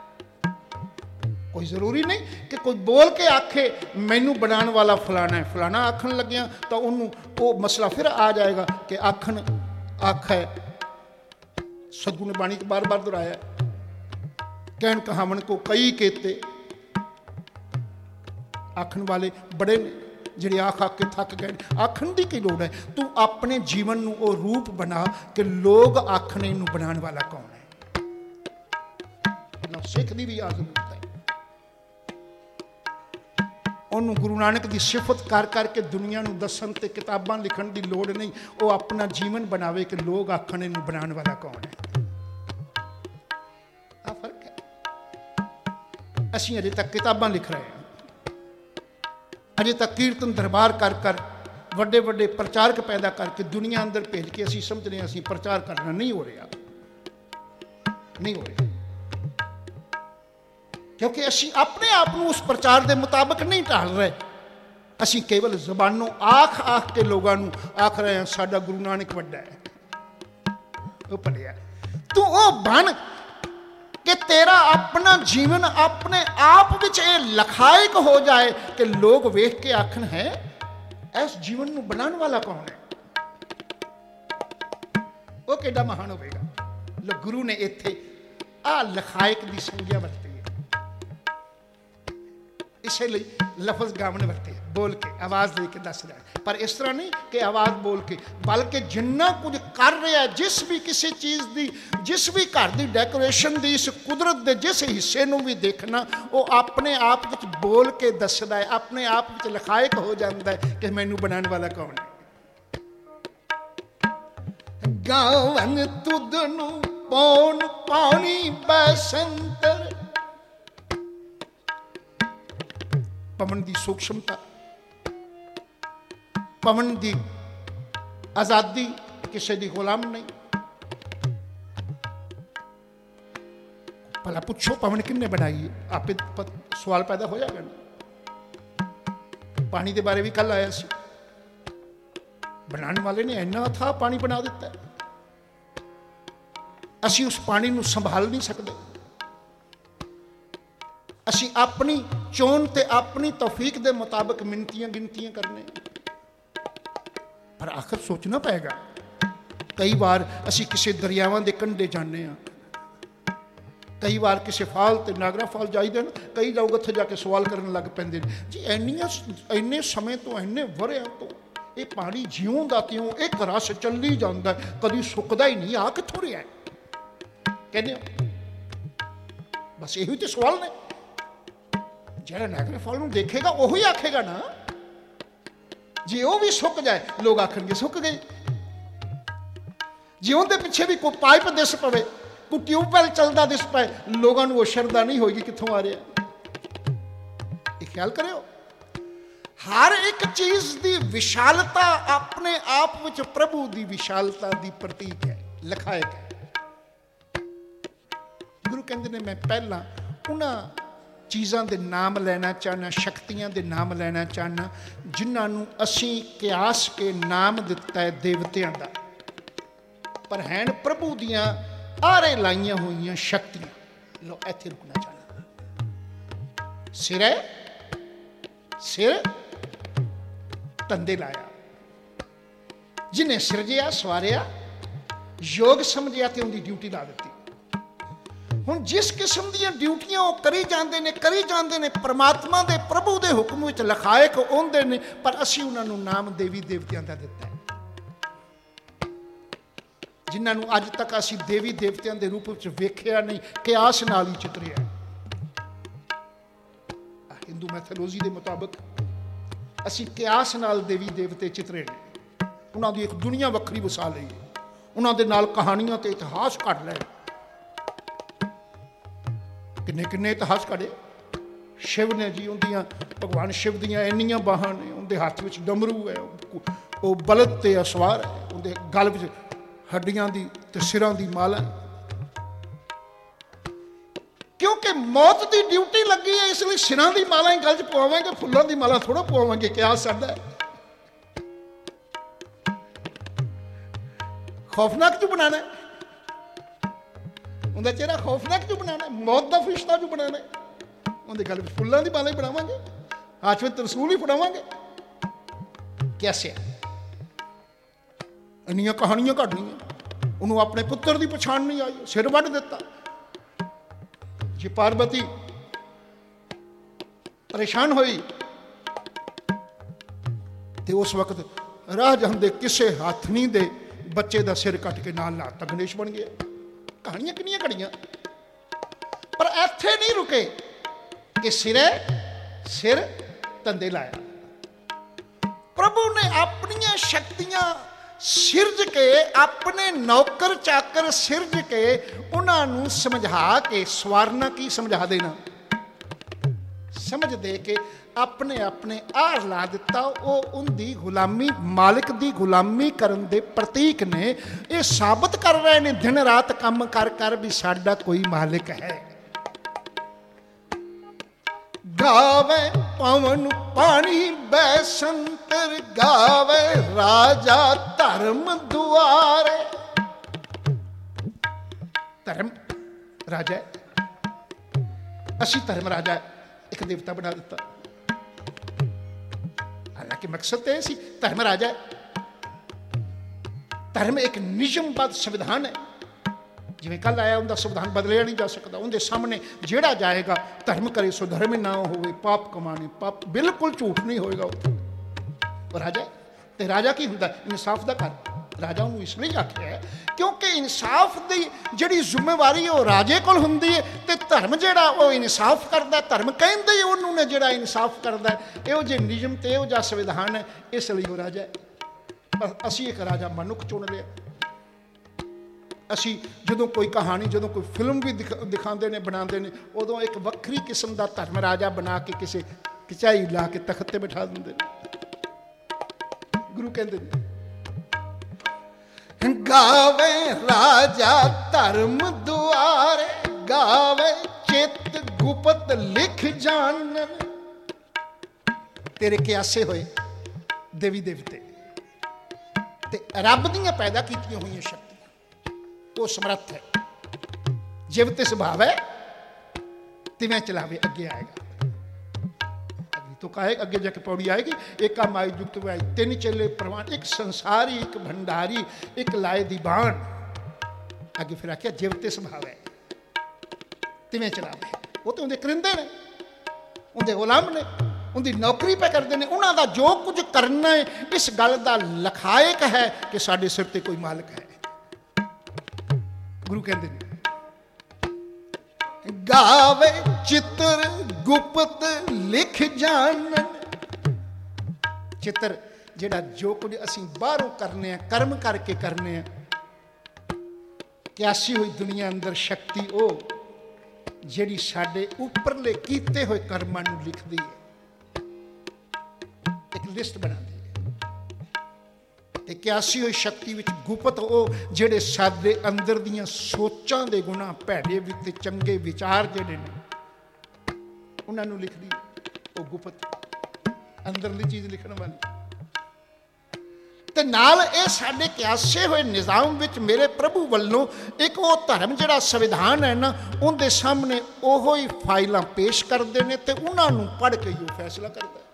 कोई जरूरी नहीं कि कोई बोल के आखे मैनू बनाने वाला फलाना है, फलाना आखन लग्या तो उन्होंने वो मसला फिर आ जाएगा कि आखन आख है। सदगुरु ने बाणी बार बार दोहराया, कहन कहावन को कई केते, आखन वाले बड़े ने, ਜਿਹੜੇ ਆਖ ਕੇ ਥੱਕ ਗਏ। ਆਖਣ ਦੀ ਕੀ ਲੋੜ ਹੈ? ਤੂੰ ਆਪਣੇ ਜੀਵਨ ਨੂੰ ਉਹ ਰੂਪ ਬਣਾ ਕਿ ਲੋਕ ਆਖਣ ਇਹਨੂੰ ਬਣਾਉਣ ਵਾਲਾ ਕੌਣ ਹੈ। ਨਾ ਸਿੱਖ ਦੀ ਵੀ ਆ ਜ਼ਰੂਰਤ ਹੈ। ਉਹਨੂੰ ਗੁਰੂ ਨਾਨਕ ਦੀ ਸਿਫਤ ਕਰ ਕਰਕੇ ਦੁਨੀਆ ਨੂੰ ਦੱਸਣ ਤੇ ਕਿਤਾਬਾਂ ਲਿਖਣ ਦੀ ਲੋੜ ਨਹੀਂ। ਉਹ ਆਪਣਾ ਜੀਵਨ ਬਣਾਵੇ ਕਿ ਲੋਕ ਆਖਣ ਇਹਨੂੰ ਬਣਾਉਣ ਵਾਲਾ ਕੌਣ ਹੈ। ਆ ਫਰਕ ਹੈ। ਅਸੀਂ ਅਜੇ ਤੱਕ ਕਿਤਾਬਾਂ ਲਿਖ ਰਹੇ ਹਾਂ, ਅਜੇ ਤੱਕ ਕੀਰਤਨ ਦਰਬਾਰ ਕਰ ਕਰ ਵੱਡੇ ਵੱਡੇ ਪ੍ਰਚਾਰਕ ਪੈਦਾ ਕਰਕੇ ਦੁਨੀਆ ਅੰਦਰ ਭੇਜ ਕੇ ਅਸੀਂ ਸਮਝਦੇ ਹਾਂ ਅਸੀਂ ਪ੍ਰਚਾਰ ਕਰਨਾ। ਨਹੀਂ ਹੋ ਰਿਹਾ, ਨਹੀਂ ਹੋ ਰਿਹਾ, ਕਿਉਂਕਿ ਅਸੀਂ ਆਪਣੇ ਆਪ ਨੂੰ ਉਸ ਪ੍ਰਚਾਰ ਦੇ ਮੁਤਾਬਕ ਨਹੀਂ ਢਾਲ ਰਹੇ। ਅਸੀਂ ਕੇਵਲ ਜ਼ਬਾਨੋਂ ਆਖ ਆਖ ਕੇ ਲੋਕਾਂ ਨੂੰ ਆਖ ਰਹੇ ਹਾਂ ਸਾਡਾ ਗੁਰੂ ਨਾਨਕ ਵੱਡਾ ਹੈ। ਉਹ ਭਲਿਆ ਤੂੰ ਉਹ ਬਣ ਕਿ ਤੇਰਾ ਆਪਣਾ ਜੀਵਨ ਆਪਣੇ ਆਪ ਵਿੱਚ ਇਹ ਲਖਾਇਕ ਹੋ ਜਾਏ ਕਿ ਲੋਕ ਵੇਖ ਕੇ ਆਖਣ ਹੈ ਇਸ ਜੀਵਨ ਨੂੰ ਬਣਾਉਣ ਵਾਲਾ ਕੌਣ ਹੈ। ਉਹ ਕਿੱਡਾ ਮਹਾਨ ਹੋਵੇਗਾ। ਗੁਰੂ ਨੇ ਇੱਥੇ ਆ ਲਖਾਇਕ ਦੀ ਸੰਗਿਆ ਵਰਤੀ ਹੈ। ਇਸੇ ਲਈ ਲਫ਼ਜ਼ ਗਾਵਣ ਵਰਤੇ, ਬੋਲ ਕੇ ਆਵਾਜ਼ ਦੇ ਕੇ ਦੱਸ ਰਿਹਾ। ਪਰ ਇਸ ਤਰ੍ਹਾਂ ਨਹੀਂ ਕਿ ਆਵਾਜ਼ ਬੋਲ ਕੇ, ਬਲਕਿ ਜਿੰਨਾ ਕੁਝ ਕਰ ਰਿਹਾ, ਜਿਸ ਵੀ ਕਿਸੇ ਚੀਜ਼ ਦੀ, ਜਿਸ ਵੀ ਘਰ ਦੀ ਡੈਕੋਰੇਸ਼ਨ ਦੀ, ਇਸ ਕੁਦਰਤ ਦੇ ਜਿਸ ਹਿੱਸੇ ਨੂੰ ਵੀ ਦੇਖਣਾ, ਉਹ ਆਪਣੇ ਆਪ ਵਿੱਚ ਬੋਲ ਕੇ ਦੱਸਦਾ ਹੈ, ਆਪਣੇ ਆਪ ਵਿੱਚ ਲਖਾਇਕ ਹੋ ਜਾਂਦਾ ਹੈ ਕਿ ਮੈਨੂੰ ਬਣਾਉਣ ਵਾਲਾ ਕੌਣ ਹੈ। ਗਾਵਨ ਤੁਧ ਨੂੰ ਪੌਣ ਪਾਣੀ ਬਸੰਤਰ, ਪਵਨ ਦੀ ਸੂਖਸ਼ਮਤਾ, ਪਵਨ ਦੀ ਆਜ਼ਾਦੀ, ਕਿਸੇ ਦੀ ਗੁਲਾਮ ਨਹੀਂ। ਭਲਾ ਪੁੱਛੋ ਪਵਨ ਕਿੰਨੇ ਬਣਾਈ ਹੈ? ਆਪੇ ਸਵਾਲ ਪੈਦਾ ਹੋ ਜਾਏਗਾ ਨਾ। ਪਾਣੀ ਦੇ ਬਾਰੇ ਵੀ ਕੱਲ ਆਇਆ ਸੀ। ਬਣਾਉਣ ਵਾਲੇ ਨੇ ਇੰਨਾ ਅਥਾਹ ਪਾਣੀ ਬਣਾ ਦਿੱਤਾ, ਅਸੀਂ ਉਸ ਪਾਣੀ ਨੂੰ ਸੰਭਾਲ ਨਹੀਂ ਸਕਦੇ। ਅਸੀਂ ਆਪਣੀ ਚੋਣ ਤੇ ਆਪਣੀ ਤੌਫੀਕ ਦੇ ਮੁਤਾਬਕ ਮਿੰਨਤੀਆਂ ਗਿਣਤੀਆਂ ਕਰਨੇ। ਪਰ ਆਖਰ ਸੋਚਣਾ ਪਏਗਾ। ਕਈ ਵਾਰ ਅਸੀਂ ਕਿਸੇ ਦਰਿਆਵਾਂ ਦੇ ਕੰਢੇ ਜਾਂਦੇ ਹਾਂ, ਕਈ ਵਾਰ ਕਿਸੇ ਫਾਲ ਤੇ ਨਾਗਰਾ ਫਾਲ ਜਾਈਦੇ ਨੇ, ਕਈ ਲੋਕ ਉੱਥੇ ਜਾ ਕੇ ਸਵਾਲ ਕਰਨ ਲੱਗ ਪੈਂਦੇ ਨੇ ਜੀ ਇੰਨੇ ਸਮੇਂ ਤੋਂ, ਇੰਨੇ ਵਰ੍ਹਿਆਂ ਤੋਂ ਇਹ ਪਾਣੀ ਜਿਉਂ ਦਾ ਤਿਉਂ ਇੱਕ ਰਸ ਚੱਲੀ ਜਾਂਦਾ, ਕਦੀ ਸੁੱਕਦਾ ਹੀ ਨਹੀਂ। ਆ ਕਿੱਥੋਂ ਰਿਹਾ ਕਹਿੰਦੇ ਹੋ? ਬਸ ਇਹੋ ਤੇ ਸਵਾਲ ਨੇ। ਜਿਹੜਾ ਨਾਗਰਾ ਫਾਲ ਨੂੰ ਦੇਖੇਗਾ ਉਹੀ ਆਖੇਗਾ ਨਾ। ਜੇ ਉਹ ਵੀ ਸੁੱਕ ਜਾਏ ਲੋਕ ਆਖਣਗੇ ਸੁੱਕ ਗਏ। ਜੇ ਉਹਦੇ ਪਿੱਛੇ ਵੀ ਕੋਈ ਪਾਈਪ ਦਿਸ ਪਵੇ, ਕੋਈ ਟਿਊਬਵੈਲ ਚੱਲਦਾ ਦਿਸ ਪਏ, ਲੋਕਾਂ ਨੂੰ ਉਹ ਸ਼ਰਧਾ ਨਹੀਂ ਹੋਏਗੀ ਕਿੱਥੋਂ ਆ ਰਿਹਾ। ਇਹ ਖਿਆਲ ਕਰਿਓ। ਹਰ ਇੱਕ ਚੀਜ਼ ਦੀ ਵਿਸ਼ਾਲਤਾ ਆਪਣੇ ਆਪ ਵਿੱਚ ਪ੍ਰਭੂ ਦੀ ਵਿਸ਼ਾਲਤਾ ਦੀ ਪ੍ਰਤੀਕ ਹੈ, ਲਖਾਇਕ ਹੈ। ਗੁਰੂ ਕਹਿੰਦੇ ਨੇ ਮੈਂ ਪਹਿਲਾਂ ਉਹਨਾਂ ਚੀਜ਼ਾਂ ਦੇ ਨਾਮ ਲੈਣਾ ਚਾਹੁੰਦਾ, ਸ਼ਕਤੀਆਂ ਦੇ ਨਾਮ ਲੈਣਾ ਚਾਹੁੰਦਾ ਜਿਨ੍ਹਾਂ ਨੂੰ ਅਸੀਂ ਕਿਆਸ ਕੇ ਨਾਮ ਦਿੱਤਾ ਹੈ ਦੇਵਤਿਆਂ ਦਾ, ਪਰ ਹੈਨ ਪ੍ਰਭੂ ਦੀਆਂ ਆਰੇ ਲਾਈਆਂ ਹੋਈਆਂ ਸ਼ਕਤੀਆਂ। ਲੋ ਇੱਥੇ ਰੁਕਣਾ ਚਾਹੁੰਦਾ। ਸਿਰ ਹੈ, ਸਿਰ ਧੰਦੇ ਲਾਇਆ, ਜਿਹਨੇ ਸਿਰਜਿਆ ਸਵਾਰਿਆ, ਯੋਗ ਸਮਝਿਆ ਤੇ ਉਹਦੀ ਡਿਊਟੀ ਲਾ ਦਿੱਤੀ। ਹੁਣ ਜਿਸ ਕਿਸਮ ਦੀਆਂ ਡਿਊਟੀਆਂ ਉਹ ਕਰੀ ਜਾਂਦੇ ਨੇ, ਪਰਮਾਤਮਾ ਦੇ ਪ੍ਰਭੂ ਦੇ ਹੁਕਮ ਵਿੱਚ ਲਖਾਇਕ ਹੁੰਦੇ ਨੇ, ਪਰ ਅਸੀਂ ਉਹਨਾਂ ਨੂੰ ਨਾਮ ਦੇਵੀ ਦੇਵਤਿਆਂ ਦਾ ਦਿੱਤਾ ਹੈ, ਜਿਨ੍ਹਾਂ ਨੂੰ ਅੱਜ ਤੱਕ ਅਸੀਂ ਦੇਵੀ ਦੇਵਤਿਆਂ ਦੇ ਰੂਪ ਵਿੱਚ ਵੇਖਿਆ ਨਹੀਂ, ਕਿਆਸ ਨਾਲ ਹੀ ਚਿਤਰਿਆ। ਹਿੰਦੂ ਮੈਥੋਲੋਜੀ ਦੇ ਮੁਤਾਬਕ ਅਸੀਂ ਕਿਆਸ ਨਾਲ ਦੇਵੀ ਦੇਵਤੇ ਚਿਤਰੇ ਨੇ। ਉਹਨਾਂ ਦੀ ਇੱਕ ਦੁਨੀਆ ਵੱਖਰੀ ਵਸਾ ਲਈ, ਉਹਨਾਂ ਦੇ ਨਾਲ ਕਹਾਣੀਆਂ ਤੇ ਇਤਿਹਾਸ ਘੜ ਲਏ। ਕਿੰਨੇ ਕਿੰਨੇ ਇਤਿਹਾਸ ਘੜੇ। ਸ਼ਿਵ ਨੇ ਜੀ, ਉਹਦੀਆਂ ਭਗਵਾਨ ਸ਼ਿਵ ਦੀਆਂ ਇੰਨੀਆਂ ਬਾਹਾਂ ਨੇ, ਉਹਦੇ ਹੱਥ ਵਿੱਚ ਡਮਰੂ ਹੈ, ਉਹ ਬਲਦ ਤੇ ਅਸਵਾਰ ਹੈ, ਉਹਦੇ ਗਲ ਵਿੱਚ ਹੱਡੀਆਂ ਦੀ ਤੇ ਸਿਰਾਂ ਦੀ ਮਾਲਾ। ਕਿਉਂਕਿ ਮੌਤ ਦੀ ਡਿਊਟੀ ਲੱਗੀ ਹੈ, ਇਸ ਲਈ ਸਿਰਾਂ ਦੀ ਮਾਲਾ ਹੀ ਗਲ 'ਚ ਪਵਾਵਾਂਗੇ, ਫੁੱਲਾਂ ਦੀ ਮਾਲਾ ਥੋੜਾ ਪਵਾਵਾਂਗੇ। ਕਿਆ ਸਾਡਾ ਹੈ? ਖੌਫਨਾਕ ਕਿਉਂ ਬਣਾਣਾ? ਉਹਦਾ ਚਿਹਰਾ ਖੌਫਨਾਕ ਕਿਉਂ ਬਣਾਣਾ? ਮੌਤ ਦਾ ਫਰਿਸ਼ਤਾ ਕਿਉਂ ਬਣਾਣਾ? ਉਹਦੇ ਗਲ ਵਿੱਚ ਫੁੱਲਾਂ ਦੀ ਮਾਲਾ ਹੀ ਬਣਾਵਾਂਗੇ, ਹੱਥ ਵਿੱਚ ਤਰਸੂਲ ਹੀ ਫੜਾਵਾਂਗੇ। ਕੈਸੇ? ਇੰਨੀਆਂ ਕਹਾਣੀਆਂ ਘੜਨੀਆਂ। ਉਹਨੂੰ ਆਪਣੇ ਪੁੱਤਰ ਦੀ ਪਛਾਣ ਨਹੀਂ ਆਈ, ਸਿਰ ਵੱਢ ਦਿੱਤਾ। ਜੇ ਪਾਰਵਤੀ ਪਰੇਸ਼ਾਨ ਹੋਈ ਤੇ ਉਸ ਵਕਤ ਰਾਹ ਜਾਂਦੇ ਕਿਸੇ ਹਾਥਣੀ ਦੇ ਬੱਚੇ ਦਾ ਸਿਰ ਕੱਟ ਕੇ ਨਾਲ ਲਾਤਾ, ਗਣੇਸ਼ ਬਣ ਗਿਆ। ਕਹਾਣੀਆਂ ਕਿੰਨੀਆਂ ਘੜੀਆਂ, ਪਰ ਇੱਥੇ ਨਹੀਂ ਰੁਕੇ ਕਿ ਸਿਰ ਧੰਦੇ ਲਾਇਆ। ਪ੍ਰਭੂ ਨੇ ਆਪਣੀਆਂ ਸ਼ਕਤੀਆਂ ਸਿਰਜ ਕੇ, ਆਪਣੇ ਨੌਕਰ ਚਾਕਰ ਸਿਰਜ ਕੇ ਉਹਨਾਂ ਨੂੰ ਸਮਝਾ ਕੇ, ਸਵਾਰਨਾ ਕੀ ਸਮਝਾ ਦੇਣਾ, ਸਮਝ ਦੇ ਕੇ ਆਪਣੇ ਆਪਣੇ ਆਰ ਲਾ ਦਿੱਤਾ। ਉਹ ਉਹਦੀ ਗੁਲਾਮੀ, ਮਾਲਿਕ ਦੀ ਗੁਲਾਮੀ ਕਰਨ ਦੇ ਪ੍ਰਤੀਕ ਨੇ। ਇਹ ਸਾਬਤ ਕਰ ਰਹੇ ਨੇ ਦਿਨ ਰਾਤ ਕੰਮ ਕਰ ਕਰ ਵੀ ਸਾਡਾ ਕੋਈ ਮਾਲਿਕ ਹੈ। ਗਾਵੇ ਪਵਨ ਪਾਣੀ ਬੈਸੰਤਰ, ਗਾਵੇ ਰਾਜਾ ਧਰਮ ਦੁਆਰੇ। ਧਰਮ ਰਾਜਾ, ਅਸੀਂ ਧਰਮ ਰਾਜਾ ਇੱਕ ਦੇਵਤਾ ਬਣਾ ਦਿੱਤਾ। ਹਾਲਾਂਕਿ ਮਕਸਦ ਤੇ ਸੀ ਧਰਮ ਰਾਜਾ। ਧਰਮ ਇੱਕ ਨਿਯਮਬੱਧ ਸੰਵਿਧਾਨ ਹੈ। ਜਿਵੇਂ ਕੱਲ ਆਇਆ, ਉਹਦਾ ਸੰਵਿਧਾਨ ਬਦਲਿਆ ਨਹੀਂ ਜਾ ਸਕਦਾ। ਉਹਦੇ ਸਾਹਮਣੇ ਜਿਹੜਾ ਜਾਏਗਾ ਧਰਮ ਕਰੇ ਸੋ ਧਰਮ ਨਾ ਹੋਵੇ, ਪਾਪ ਕਮਾਣੇ ਪਾਪ, ਬਿਲਕੁਲ ਝੂਠ ਨਹੀਂ ਹੋਏਗਾ ਉਹ ਰਾਜਾ। ਤੇ ਰਾਜਾ ਕੀ ਹੁੰਦਾ? ਇਨਸਾਫ ਦਾ ਘਰ। ਰਾਜਾ ਉਹਨੂੰ ਇਸ ਲਈ ਆਖਿਆ ਕਿਉਂਕਿ ਇਨਸਾਫ ਦੀ ਜਿਹੜੀ ਜ਼ਿੰਮੇਵਾਰੀ ਉਹ ਰਾਜੇ ਕੋਲ ਹੁੰਦੀ ਹੈ, ਤੇ ਧਰਮ ਜਿਹੜਾ ਉਹ ਇਨਸਾਫ ਕਰਦਾ। ਧਰਮ ਕਹਿੰਦੇ ਹੀ ਉਹਨੂੰ ਨੇ ਜਿਹੜਾ ਇਨਸਾਫ ਕਰਦਾ। ਇਹੋ ਜਿਹੇ ਨਿਯਮ ਤੇ ਇਹੋ ਜਿਹਾ ਸੰਵਿਧਾਨ ਹੈ, ਇਸ ਲਈ ਉਹ ਰਾਜਾ ਹੈ। ਪਰ ਅਸੀਂ ਇੱਕ ਰਾਜਾ ਮਨੁੱਖ ਚੁਣ ਲਿਆ। ਅਸੀਂ ਜਦੋਂ ਕੋਈ ਕਹਾਣੀ, ਜਦੋਂ ਕੋਈ ਫਿਲਮ ਵੀ ਦਿਖਾਉਂਦੇ ਨੇ, ਬਣਾਉਂਦੇ ਨੇ, ਉਦੋਂ ਇੱਕ ਵੱਖਰੀ ਕਿਸਮ ਦਾ ਧਰਮ ਰਾਜਾ ਬਣਾ ਕੇ ਕਿਸੇ ਕਿਚਾਈ ਲਾ ਕੇ ਤਖਤ ਤੇ ਬਿਠਾ ਦਿੰਦੇ ਨੇ। ਗੁਰੂ ਕਹਿੰਦੇ ਨੇ ਗਾਵੇ ਰਾਜਾ ਧਰਮ ਦੁਆਰੇ, ਗਾਵੇ ਚਿੱਤ ਗੁਪਤ ਲਿਖ ਜਾਣਨ। ਤੇਰੇ ਕਿਆਸੇ ਹੋਏ ਦੇਵੀ ਦੇਵਤੇ ਤੇ ਰੱਬ ਦੀਆਂ ਪੈਦਾ ਕੀਤੀਆਂ ਹੋਈਆਂ ਸ਼ਕਤੀਆਂ, ਉਹ ਸਮਰੱਥ ਹੈ। ਜਿਵ ਤੇ ਸੁਭਾਵ ਹੈ ਤਿਵੇਂ ਚਲਾਵੇ, ਅੱਗੇ ਆਏਗਾ। तो कहे अगे जाके पौड़ी आएगी। एक माई युक्त वाई, तीन चेले प्रमाण, एक संसारी, एक भंडारी, एक लाए दीवान। अगे फिर आख्या जिवते स्वभाव है तिवें चलावे। वो तो उनके करिंदे ने, उनके गुलाम ने, उनकी नौकरी पे करते हैं। उन्होंने जो कुछ करना है इस गल का लखायक है कि साडे सिर ते कोई मालिक है। गुरु कहते हैं गावे चित्र गुप्त लिख जानन। चित्र जेड़ा जो कुछ असीं बाहरों करने, कर्म करके करने, क्यासी हुई दुनिया अंदर शक्ति ओ जेड़ी साडे उपरले कीते हुए कर्मां नूं लिखदी है, एक लिस्ट बनाती है। ते क्यासी हुई शक्ति विच गुप्त ओ जेड़े साडे अंदर दियां सोचां दे गुनाह, भैड़े ते चंगे विचार जेड़े ने उन्हां नूं लिखदी है। वो गुप्त अंदरली चीज़ लिखण वाली। ते नाल ये साडे क्यासे हुए निज़ाम विच मेरे प्रभु वल्लों एक वो धर्म जिहड़ा संविधान है ना, उनके सामने ओहो ही फाइलां पेश करते हैं ते उन्हां नूं पढ़ के ही फैसला करता है।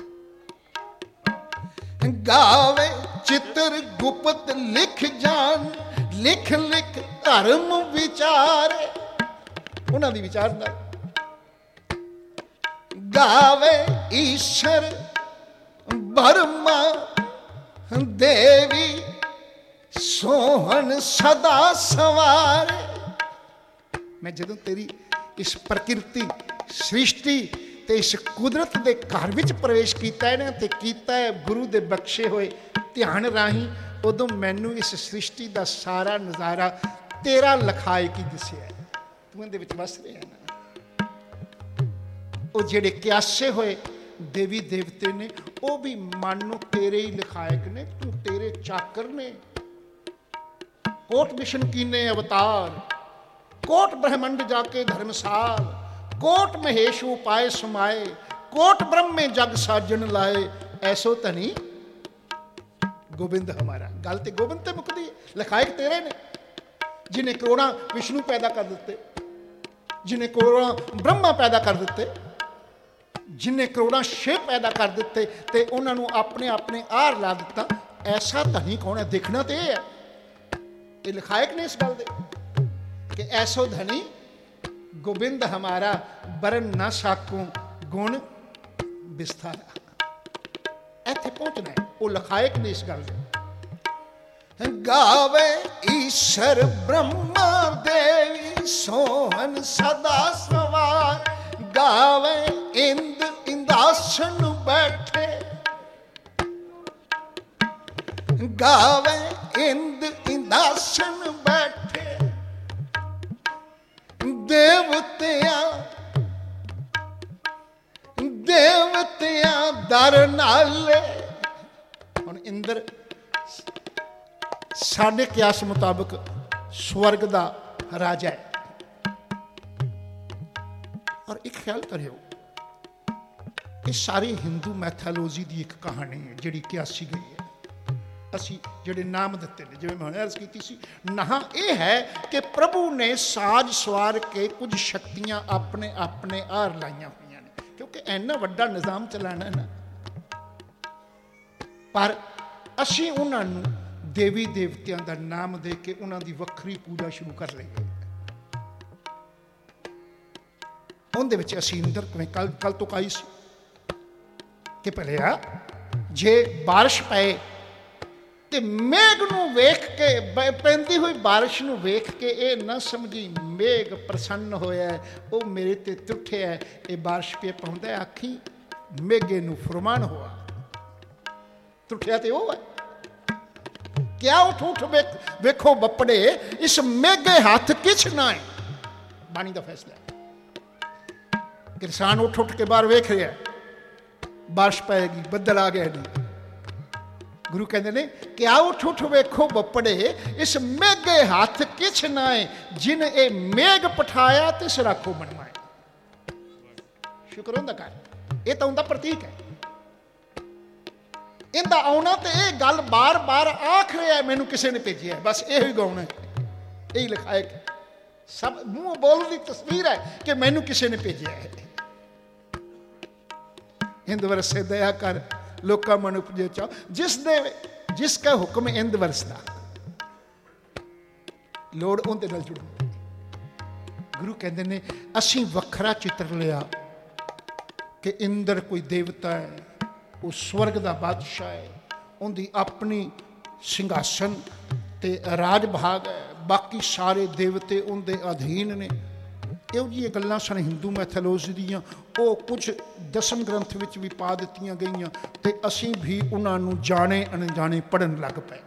गावे चित्र गुप्त लिख जान, लिख लिख धर्म विचारे। उन्हां दी विचार नाल गावे ईश्वर बर्मा देवी सोहन सदा सवारे। मैं जदों तेरी इस प्रकृति सृष्टि ते इस कुदरत दे घर विच प्रवेश कीता है ना, ते कीता है गुरु दे बख्शे होए ध्यान राही, उदों मैनू इस सृष्टि दा सारा नज़ारा तेरा लखाए की दिसिया है। तू इहदे विच वस रहा ना। वो जेड़े क्यासे होए देवी देवते ने वो भी मानो तेरे ही लिखायक ने, तू तेरे चाकर ने। कोट मिशन कीने अवतार, कोट ब्रह्मंड जाके धर्मसाल, कोट महेश उपाय समाए, कोट ब्रह्म में जग साजन लाए, ऐसो धनी गोबिंद हमारा। गल ते गोबिंद ते मुकदी है, लिखायक तेरे ने। जिन्हें करोड़ा विष्णु पैदा कर दिते, जिन्हें करोड़ा ब्रह्मा पैदा कर दिते, जिन्हें करोड़ा शिव पैदा कर दिते, ते उन्होंने अपने अपने आर ला दिता। ऐसा धनी कौन है? देखना तो यह है, ये लिखायक ने इस गल दे कि ऐसो धनी गोबिंद हमारा, बरन ना साकूं गुण बिस्तारा। ਇੱਥੇ ਪਹੁੰਚਣਾ ਹੈ। ਉਹ ਲਖਾਇਕ ਨੇ ਇਸ ਗੱਲ ਦੇ। गावे ईश्वर ब्रह्मा देवी सोहन सदा सवार, गावे इंद इंदासन बैठे, गावे इंद इंदासन बैठे, देवतियां देवतियां दर नाले। हुण इंद्र साढ़े कियास मुताबिक स्वर्ग का राजा है। और एक ख्याल करियो, ये सारी हिंदू मैथोलॉजी की एक कहानी है जिहड़ी कियासी गई है। असी जिहड़े नाम दिते ने, जिवें मैं अर्ज कीती सी, नाह ये है कि प्रभु ने साज सवार के कुछ शक्तियां अपने अपने आर लाइया हुई ने, क्योंकि इन्ना वड्डा निज़ाम चलाना है ना। पर असी उन्होंने देवी देवतियां का नाम दे के उन्होंने वक्री पूजा शुरू कर लईए। उनदे विच असीं इंद्र कल तो कही सी कि भलिया जे बारिश पए ते मेघ नूं वेख के, पैंदी हुई बारिश नूं वेख के ये ना समझी मेघ प्रसन्न होया वो मेरे ते तुठिया है, ये बारिश पे पाउंदा, आखी मेघे नूं फरमान हुआ। तुठिया ते वो है, क्या उठ उठ वेखो बपड़े, इस मेघे हाथ किछ ना है। बाणी का फैसला है। किसान उठ उठ के बाहर वेख रहा है, बारिश पाएगी, बदल आ गया नहीं। गुरु कहते ने क्या उठ उठ वेखो बपड़े, इस मेघे हाथ किछ ना है, जिन ए मेघ पठाया तिस राखो बनवाए। शुक्र होंदा कर, ये तो उनका प्रतीक है। इनका आना तो यह गल बार बार आख रहा है, मैनू किसी ने भेजा है, बस यही गाना है, यही लिखाया है। सब मुंह बोलने की तस्वीर है कि मैनू किसी ने भेजा है। इंद वरसे दया कर लोका मन उपजे चाओ, जिसका हुक्म इंद वरसदा, लोड़ उनदे नाल जुड़ो। गुरु कहते ने असीं वखरा चित्र लिया कि इंद्र कोई देवता है, वो स्वर्ग का बादशाह है, उनकी अपनी सिंघासन ते राज भाग है, बाकी सारे देवते उनके अधीन ने। इहो जिहियां गल्लां सन हिंदू मैथोलॉजी दियां, वो कुछ दसम ग्रंथ विच भी पा दित्तियां गईयां, ते असीं भी उन्हां नूं जाने अनजाने पढ़न लग पे।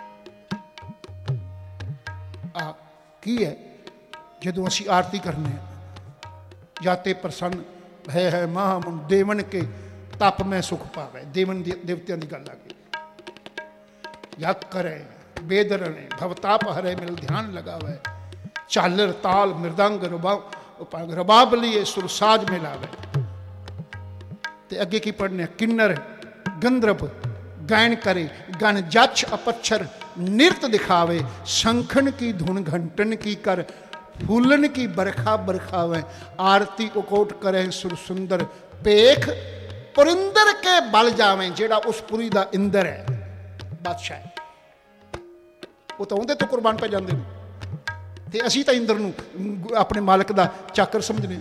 की है जदों असीं आरती करने, जाते प्रसन्न है महामुन देवन के तप में सुख पावे, देवन देवतियां की गल आ गई। यक करे बेदरने भवताप हरे मिल ध्यान लगावे, चालर ताल मृदंग रबाब लिए सुरसाज में लावे। ते अगे की पढ़ने, किन्नर गंधर्व गायन करे, गण जच अपच्छर नृत्य दिखावे, शंखन की धुन घंटन की कर, फूलन की बरखा बरखावे, आरती उकोट करे सुर सुंदर, पेख पुरिंदर के बल जावे। जेड़ा उस पुरी का इंदर है, बादशाह है, वो तो उनके तो कुर्बान पे जाते हैं, तो असी तो इंद्र नूं अपने मालिक का चाकर समझने।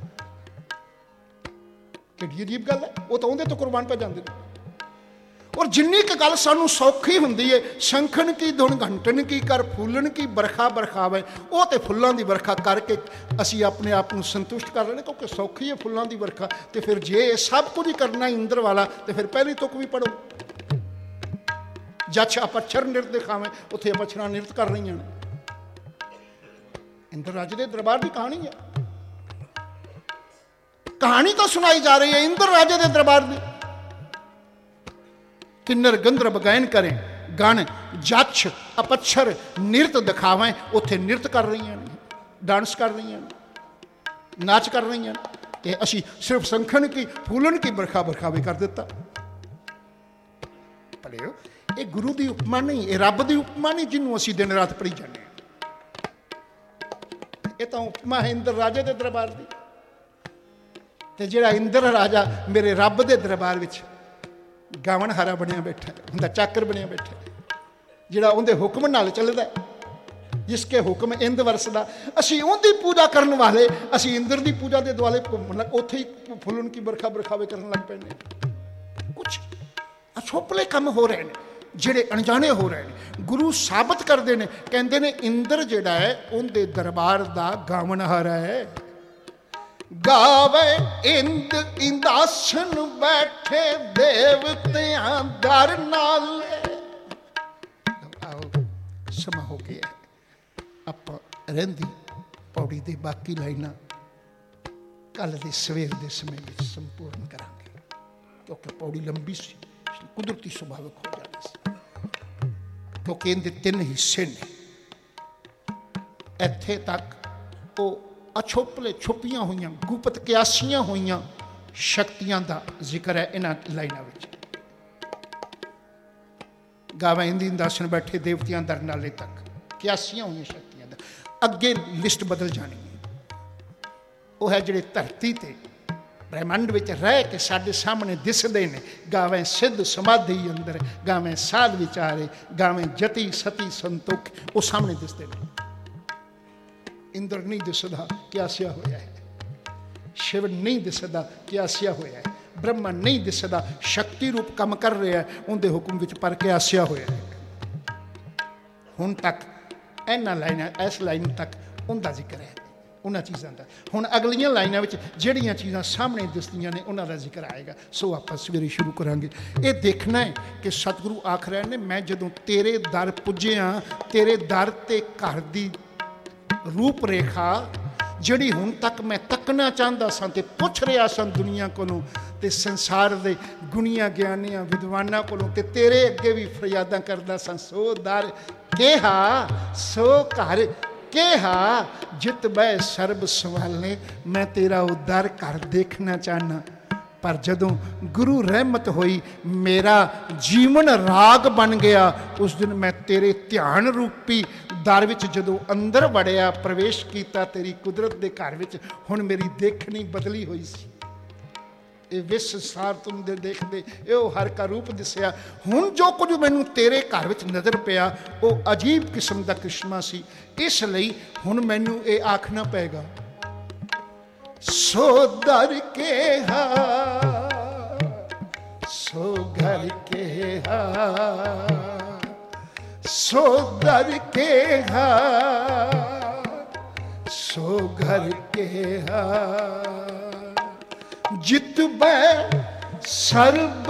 कि अजीब गल है, वो तो उनके तो कुर्बान पे जाते हैं। और जिन्नी क गल सानू सौखी हुंदी है, शंखन की धुन घंटन की कर, फूलन की बरखा बरखावे, वो तो फुलों की बरखा करके असी अपने आप को संतुष्ट कर लेने, क्योंकि सौखी है फुलों की बरखा। तो फिर जे सब कुछ ही करना इंद्र वाला, तो फिर पहली तुक भी पढ़ो, जच अपच्छर नृत्य दिखावे, उत्थे अपच्छरां नृत्य कर रही हैं। इंद्र राजे के दरबार की कहानी है, कहानी तो सुनाई जा रही है इंद्र राजे के दरबार की। किन्नर गंधर्व गायन करें, गण जच अपच्छर नृत्य दिखावें, उत्थे नृत्य कर रही हैं, डांस कर रही हैं, नाच कर रही हैं। ते असी सिर्फ संखन की फूलन की बरखा बरखावे कर दिता। भले ये गुरु की उपमा नहीं, ये रब की उपमा नहीं जिन्हों असी दिन रात पढ़ी जाने। ये तो उपमा है इंद्र राजे के दरबार की। ते जिहड़ा इंद्र राजा मेरे रब के दरबार विच गावन हारा बनिया बैठा, उनका चाकर बनिया बैठा, जिहड़ा उनके हुक्म नाल चलदा, जिसके हुक्म इंद वरसदा। असी उनकी पूजा करने वाले, असी इंद्र की पूजा के दुआले उत्थे ही फुलन की बरखा बरखावे करन लग पैने। कुछ ਅਛੋਪਲੇ ਕੰਮ ਹੋ ਰਹੇ ਨੇ ਜਿਹੜੇ ਅਣਜਾਣੇ ਹੋ ਰਹੇ ਨੇ। ਗੁਰੂ ਸਾਬਤ ਕਰਦੇ ਨੇ, ਕਹਿੰਦੇ ਨੇ ਇੰਦਰ ਜਿਹੜਾ ਹੈ ਉਹਦੇ ਦਰਬਾਰ ਦਾ ਗਾਵਣਹਾਰ ਹੈ। ਗਾਵੇ ਇੰਦ ਇੰਦਾਸਨ ਬੈਠੇ ਦੇਵਤਿਆਂ ਦਰ ਨਾਲ। ਆਓ ਸਮਾਂ ਹੋ ਗਿਆ, ਆਪਾਂ ਰਹਿੰਦੀ ਪੌੜੀ ਦੇ ਬਾਕੀ ਲਾਈਨਾਂ ਕੱਲ੍ਹ ਦੇ ਸਵੇਰ ਦੇ ਸਮੇਂ ਵਿੱਚ ਸੰਪੂਰਨ ਕਰਾਂਗੇ, ਕਿਉਂਕਿ ਪੌੜੀ ਲੰਬੀ ਸੀ, ਕੁਦਰਤੀ ਸੁਭਾਵਿਕ ਹੋ ਜਾਣਾ ਸੀ। ਕਿਉਂਕਿ ਇਹਦੇ 3 ਹਿੱਸੇ ਨੇ। ਇੱਥੇ ਤੱਕ ਉਹ ਅਛੋਪਲੇ ਛੁਪੀਆਂ ਹੋਈਆਂ ਗੁਪਤ ਕਿਆਸੀਆਂ ਹੋਈਆਂ ਸ਼ਕਤੀਆਂ ਦਾ ਜ਼ਿਕਰ ਹੈ ਇਹਨਾਂ ਲਾਈਨਾਂ ਵਿੱਚ। ਗਾਵਾਂ ਇੰਦੀ ਇੰਦਾਸਨ ਬੈਠੇ ਦੇਵਤਿਆਂ ਦਰ ਨਾਲੇ ਤੱਕ ਕਿਆਸੀਆਂ ਹੋਈਆਂ ਸ਼ਕਤੀਆਂ ਦਾ। ਅੱਗੇ ਲਿਸਟ ਬਦਲ ਜਾਣੀ ਹੈ। ਉਹ ਹੈ ਜਿਹੜੇ ਧਰਤੀ ਤੇ ਬ੍ਰਹਿਮੰਡ ਵਿੱਚ ਰਹਿ ਕੇ ਸਾਡੇ ਸਾਹਮਣੇ ਦਿਸਦੇ ਨੇ। ਗਾਵੇਂ ਸਿੱਧ ਸਮਾਧੀ ਅੰਦਰ, ਗਾਵੇਂ ਸਾਧ ਵਿਚਾਰੇ, ਗਾਵੇਂ ਜਤੀ ਸਤੀ ਸੰਤੋਖ, ਉਹ ਸਾਹਮਣੇ ਦਿਸਦੇ ਨੇ। ਇੰਦਰ ਨਹੀਂ ਦਿਸਦਾ, ਕਿਆਸਿਆ ਹੋਇਆ ਹੈ। ਸ਼ਿਵ ਨਹੀਂ ਦਿਸਦਾ, ਕਿਆਸਿਆ ਹੋਇਆ ਹੈ। ਬ੍ਰਹਮਾ ਨਹੀਂ ਦਿਸਦਾ, ਸ਼ਕਤੀ ਰੂਪ ਕੰਮ ਕਰ ਰਿਹਾ ਹੈ ਉਹਦੇ ਹੁਕਮ ਵਿੱਚ, ਪਰ ਕਿਆਸਿਆ ਹੋਇਆ ਹੈ। ਹੁਣ ਤੱਕ ਇਹਨਾਂ ਲਾਈਨਾਂ, ਇਸ ਲਾਈਨ ਤੱਕ ਉਹਦਾ ਜ਼ਿਕਰ ਹੈ, ਉਹਨਾਂ ਚੀਜ਼ਾਂ ਦਾ। ਹੁਣ ਅਗਲੀਆਂ ਲਾਈਨਾਂ ਵਿੱਚ ਜਿਹੜੀਆਂ ਚੀਜ਼ਾਂ ਸਾਹਮਣੇ ਦਿਸਦੀਆਂ ਨੇ ਉਹਨਾਂ ਦਾ ਜ਼ਿਕਰ ਆਏਗਾ। ਸੋ ਆਪਾਂ ਸਵੇਰੇ ਸ਼ੁਰੂ ਕਰਾਂਗੇ। ਇਹ ਦੇਖਣਾ ਹੈ ਕਿ ਸਤਿਗੁਰੂ ਆਖ ਰਹੇ ਨੇ, ਮੈਂ ਜਦੋਂ ਤੇਰੇ ਦਰ ਪੁੱਜਿਆ, ਤੇਰੇ ਦਰ ਤੇ ਘਰ ਦੀ ਰੂਪ ਰੇਖਾ ਜਿਹੜੀ ਹੁਣ ਤੱਕ ਮੈਂ ਤੱਕਣਾ ਚਾਹੁੰਦਾ ਸਾਂ ਤੇ ਪੁੱਛ ਰਿਹਾ ਸਾਂ ਦੁਨੀਆ ਕੋਲੋਂ ਤੇ ਸੰਸਾਰ ਦੇ ਗੁਣੀਆਂ ਗਿਆਨੀਆਂ ਵਿਦਵਾਨਾਂ ਕੋਲੋਂ, ਤੇ ਤੇਰੇ ਅੱਗੇ ਵੀ ਫਰਿਆਦਾਂ ਕਰਦਾ ਸਾਂ। ਸੋ ਦਰ ਕਿਹਾ, ਸੋ ਘਰ ਕਿਹਾ, ਜਿਤ ਬੈ ਸਰਬ ਸਵਾਲੇ। ਮੈਂ ਤੇਰਾ ਉਹ ਦਰ ਘਰ ਦੇਖਣਾ ਚਾਹਨਾ। ਪਰ ਜਦੋਂ ਗੁਰੂ ਰਹਿਮਤ ਹੋਈ, ਮੇਰਾ ਜੀਵਨ ਰਾਗ ਬਣ ਗਿਆ, ਉਸ ਦਿਨ ਮੈਂ ਤੇਰੇ ਧਿਆਨ ਰੂਪੀ ਦਰ ਵਿੱਚ ਜਦੋਂ ਅੰਦਰ ਵੜਿਆ, ਪ੍ਰਵੇਸ਼ ਕੀਤਾ ਤੇਰੀ ਕੁਦਰਤ ਦੇ ਘਰ ਵਿੱਚ, ਹੁਣ ਮੇਰੀ ਦੇਖਣੀ ਬਦਲੀ ਹੋਈ ਸੀ। ਇਹ ਵਿਸ ਸੰਸਾਰ ਤੁਮ ਦੇ ਦੇਖਦੇ ਇਹੋ ਹਰ ਕਾ ਰੂਪ ਦਿਸਿਆ। ਹੁਣ ਜੋ ਕੁਝ ਮੈਨੂੰ ਤੇਰੇ ਘਰ ਵਿੱਚ ਨਜ਼ਰ ਪਿਆ ਉਹ ਅਜੀਬ ਕਿਸਮ ਦਾ ਕ੍ਰਿਸ਼ਮਾ ਸੀ। ਇਸ ਲਈ ਹੁਣ ਮੈਨੂੰ ਇਹ ਆਖਣਾ ਪਏਗਾ, ਸੋ ਦਰ ਕਿਹਾ, ਸੋ ਘਰ ਕਿਹਾ, ਸੋ ਦਰ ਕਿਹਾ, ਸੋ ਘਰ ਕਿਹਾ, ਜਿਤ ਬੈ ਸਰਬ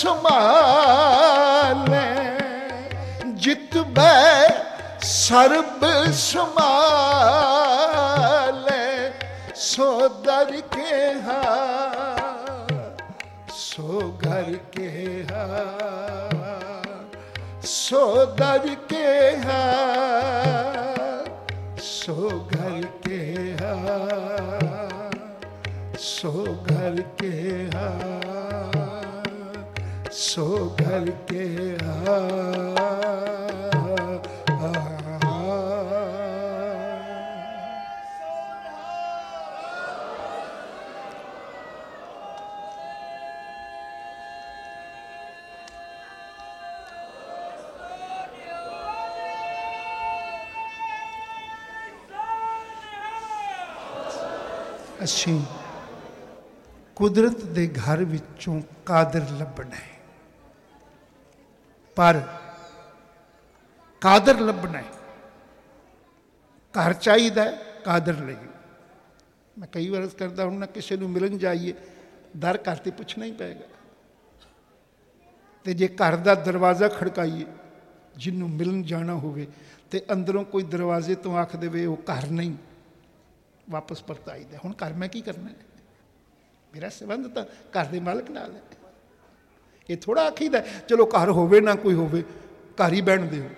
ਸੰਭਾਲੇ, ਜਿਤ ਬੈ ਸਰਬ ਸੰਭਾਲੇ, ਸੋ ਦਰ ਕਿਹਾ, ਸੋ ਘਰ ਕਿਹਾ, ਸੋ ਦਰ ਕਿਹਾ, ਸੋ ਘਰ ਕਿਹਾ, ਸੋ ਘਰ ਕਿਹਾ, ਸੋ ਘਰ ਕਿਹਾ। ਅਸੀਂ ਕੁਦਰਤ ਦੇ ਘਰ ਵਿੱਚੋਂ ਕਾਦਰ ਲੱਭਣਾ ਹੈ, ਪਰ ਕਾਦਰ ਲੱਭਣਾ ਹੈ। ਘਰ ਚਾਹੀਦਾ ਕਾਦਰ ਲਈ। ਮੈਂ ਕਈ ਵਾਰ ਕਰਦਾ ਹੁਣ ਨਾ, ਕਿਸੇ ਨੂੰ ਮਿਲਣ ਜਾਈਏ ਦਰ ਘਰ ਤੇ ਪੁੱਛਣਾ ਹੀ ਪਏਗਾ। ਤੇ ਜੇ ਘਰ ਦਾ ਦਰਵਾਜ਼ਾ ਖੜਕਾਈਏ, ਜਿਹਨੂੰ ਮਿਲਣ ਜਾਣਾ ਹੋਵੇ, ਤੇ ਅੰਦਰੋਂ ਕੋਈ ਦਰਵਾਜ਼ੇ ਤੋਂ ਆਖ ਦੇਵੇ ਉਹ ਘਰ ਨਹੀਂ, ਵਾਪਸ ਪਰਤਾਈਦਾ। ਹੁਣ ਘਰ ਮੈਂ ਕੀ ਕਰਨਾ ਹੈ? ਮੇਰਾ ਸੰਬੰਧ ਤਾਂ ਘਰ ਦੇ ਮਾਲਕ ਨਾਲ ਹੈ। ਇਹ ਥੋੜ੍ਹਾ ਆਖੀਦਾ ਚਲੋ ਘਰ ਹੋਵੇ ਨਾ ਕੋਈ ਹੋਵੇ, ਘਰ ਹੀ ਬਹਿਣ ਦਿਓ।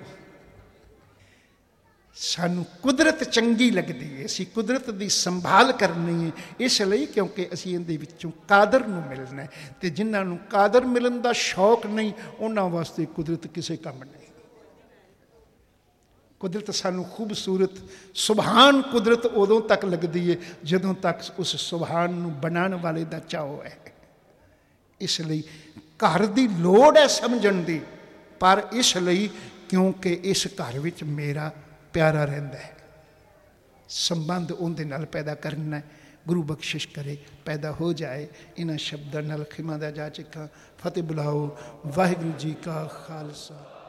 ਸਾਨੂੰ ਕੁਦਰਤ ਚੰਗੀ ਲੱਗਦੀ ਹੈ, ਅਸੀਂ ਕੁਦਰਤ ਦੀ ਸੰਭਾਲ ਕਰਨੀ ਹੈ, ਇਸ ਲਈ ਕਿਉਂਕਿ ਅਸੀਂ ਇਹਦੇ ਵਿੱਚੋਂ ਕਾਦਰ ਨੂੰ ਮਿਲਣਾ ਹੈ। ਅਤੇ ਜਿਨ੍ਹਾਂ ਨੂੰ ਕਾਦਰ ਮਿਲਣ ਦਾ ਸ਼ੌਕ ਨਹੀਂ, ਉਹਨਾਂ ਵਾਸਤੇ ਕੁਦਰਤ ਕਿਸੇ ਕੰਮ ਨਹੀਂ। ਕੁਦਰਤ ਸਾਨੂੰ ਖੂਬਸੂਰਤ ਸੁਭਾਨ ਕੁਦਰਤ ਉਦੋਂ ਤੱਕ ਲੱਗਦੀ ਹੈ ਜਦੋਂ ਤੱਕ ਉਸ ਸੁਭਾਨ ਨੂੰ ਬਣਾਉਣ ਵਾਲੇ ਦਾ ਚਾਅ ਹੈ। ਇਸ ਲਈ ਘਰ ਦੀ ਲੋੜ ਹੈ ਸਮਝਣ ਦੀ, ਪਰ ਇਸ ਲਈ ਕਿਉਂਕਿ ਇਸ ਘਰ ਵਿੱਚ ਮੇਰਾ ਪਿਆਰਾ ਰਹਿੰਦਾ ਹੈ, ਸੰਬੰਧ ਉਹਦੇ ਨਾਲ ਪੈਦਾ ਕਰਨਾ ਹੈ, ਗੁਰੂ ਬਖਸ਼ਿਸ਼ ਕਰੇ, ਪੈਦਾ ਹੋ ਜਾਏ। ਇਹਨਾਂ ਸ਼ਬਦਾਂ ਨਾਲ ਖਿਮਾ ਦਾ ਜਾ ਚੁੱਕਾ। ਫਤਿਹ ਬੁਲਾਓ। ਵਾਹਿਗੁਰੂ ਜੀ ਕਾ ਖਾਲਸਾ।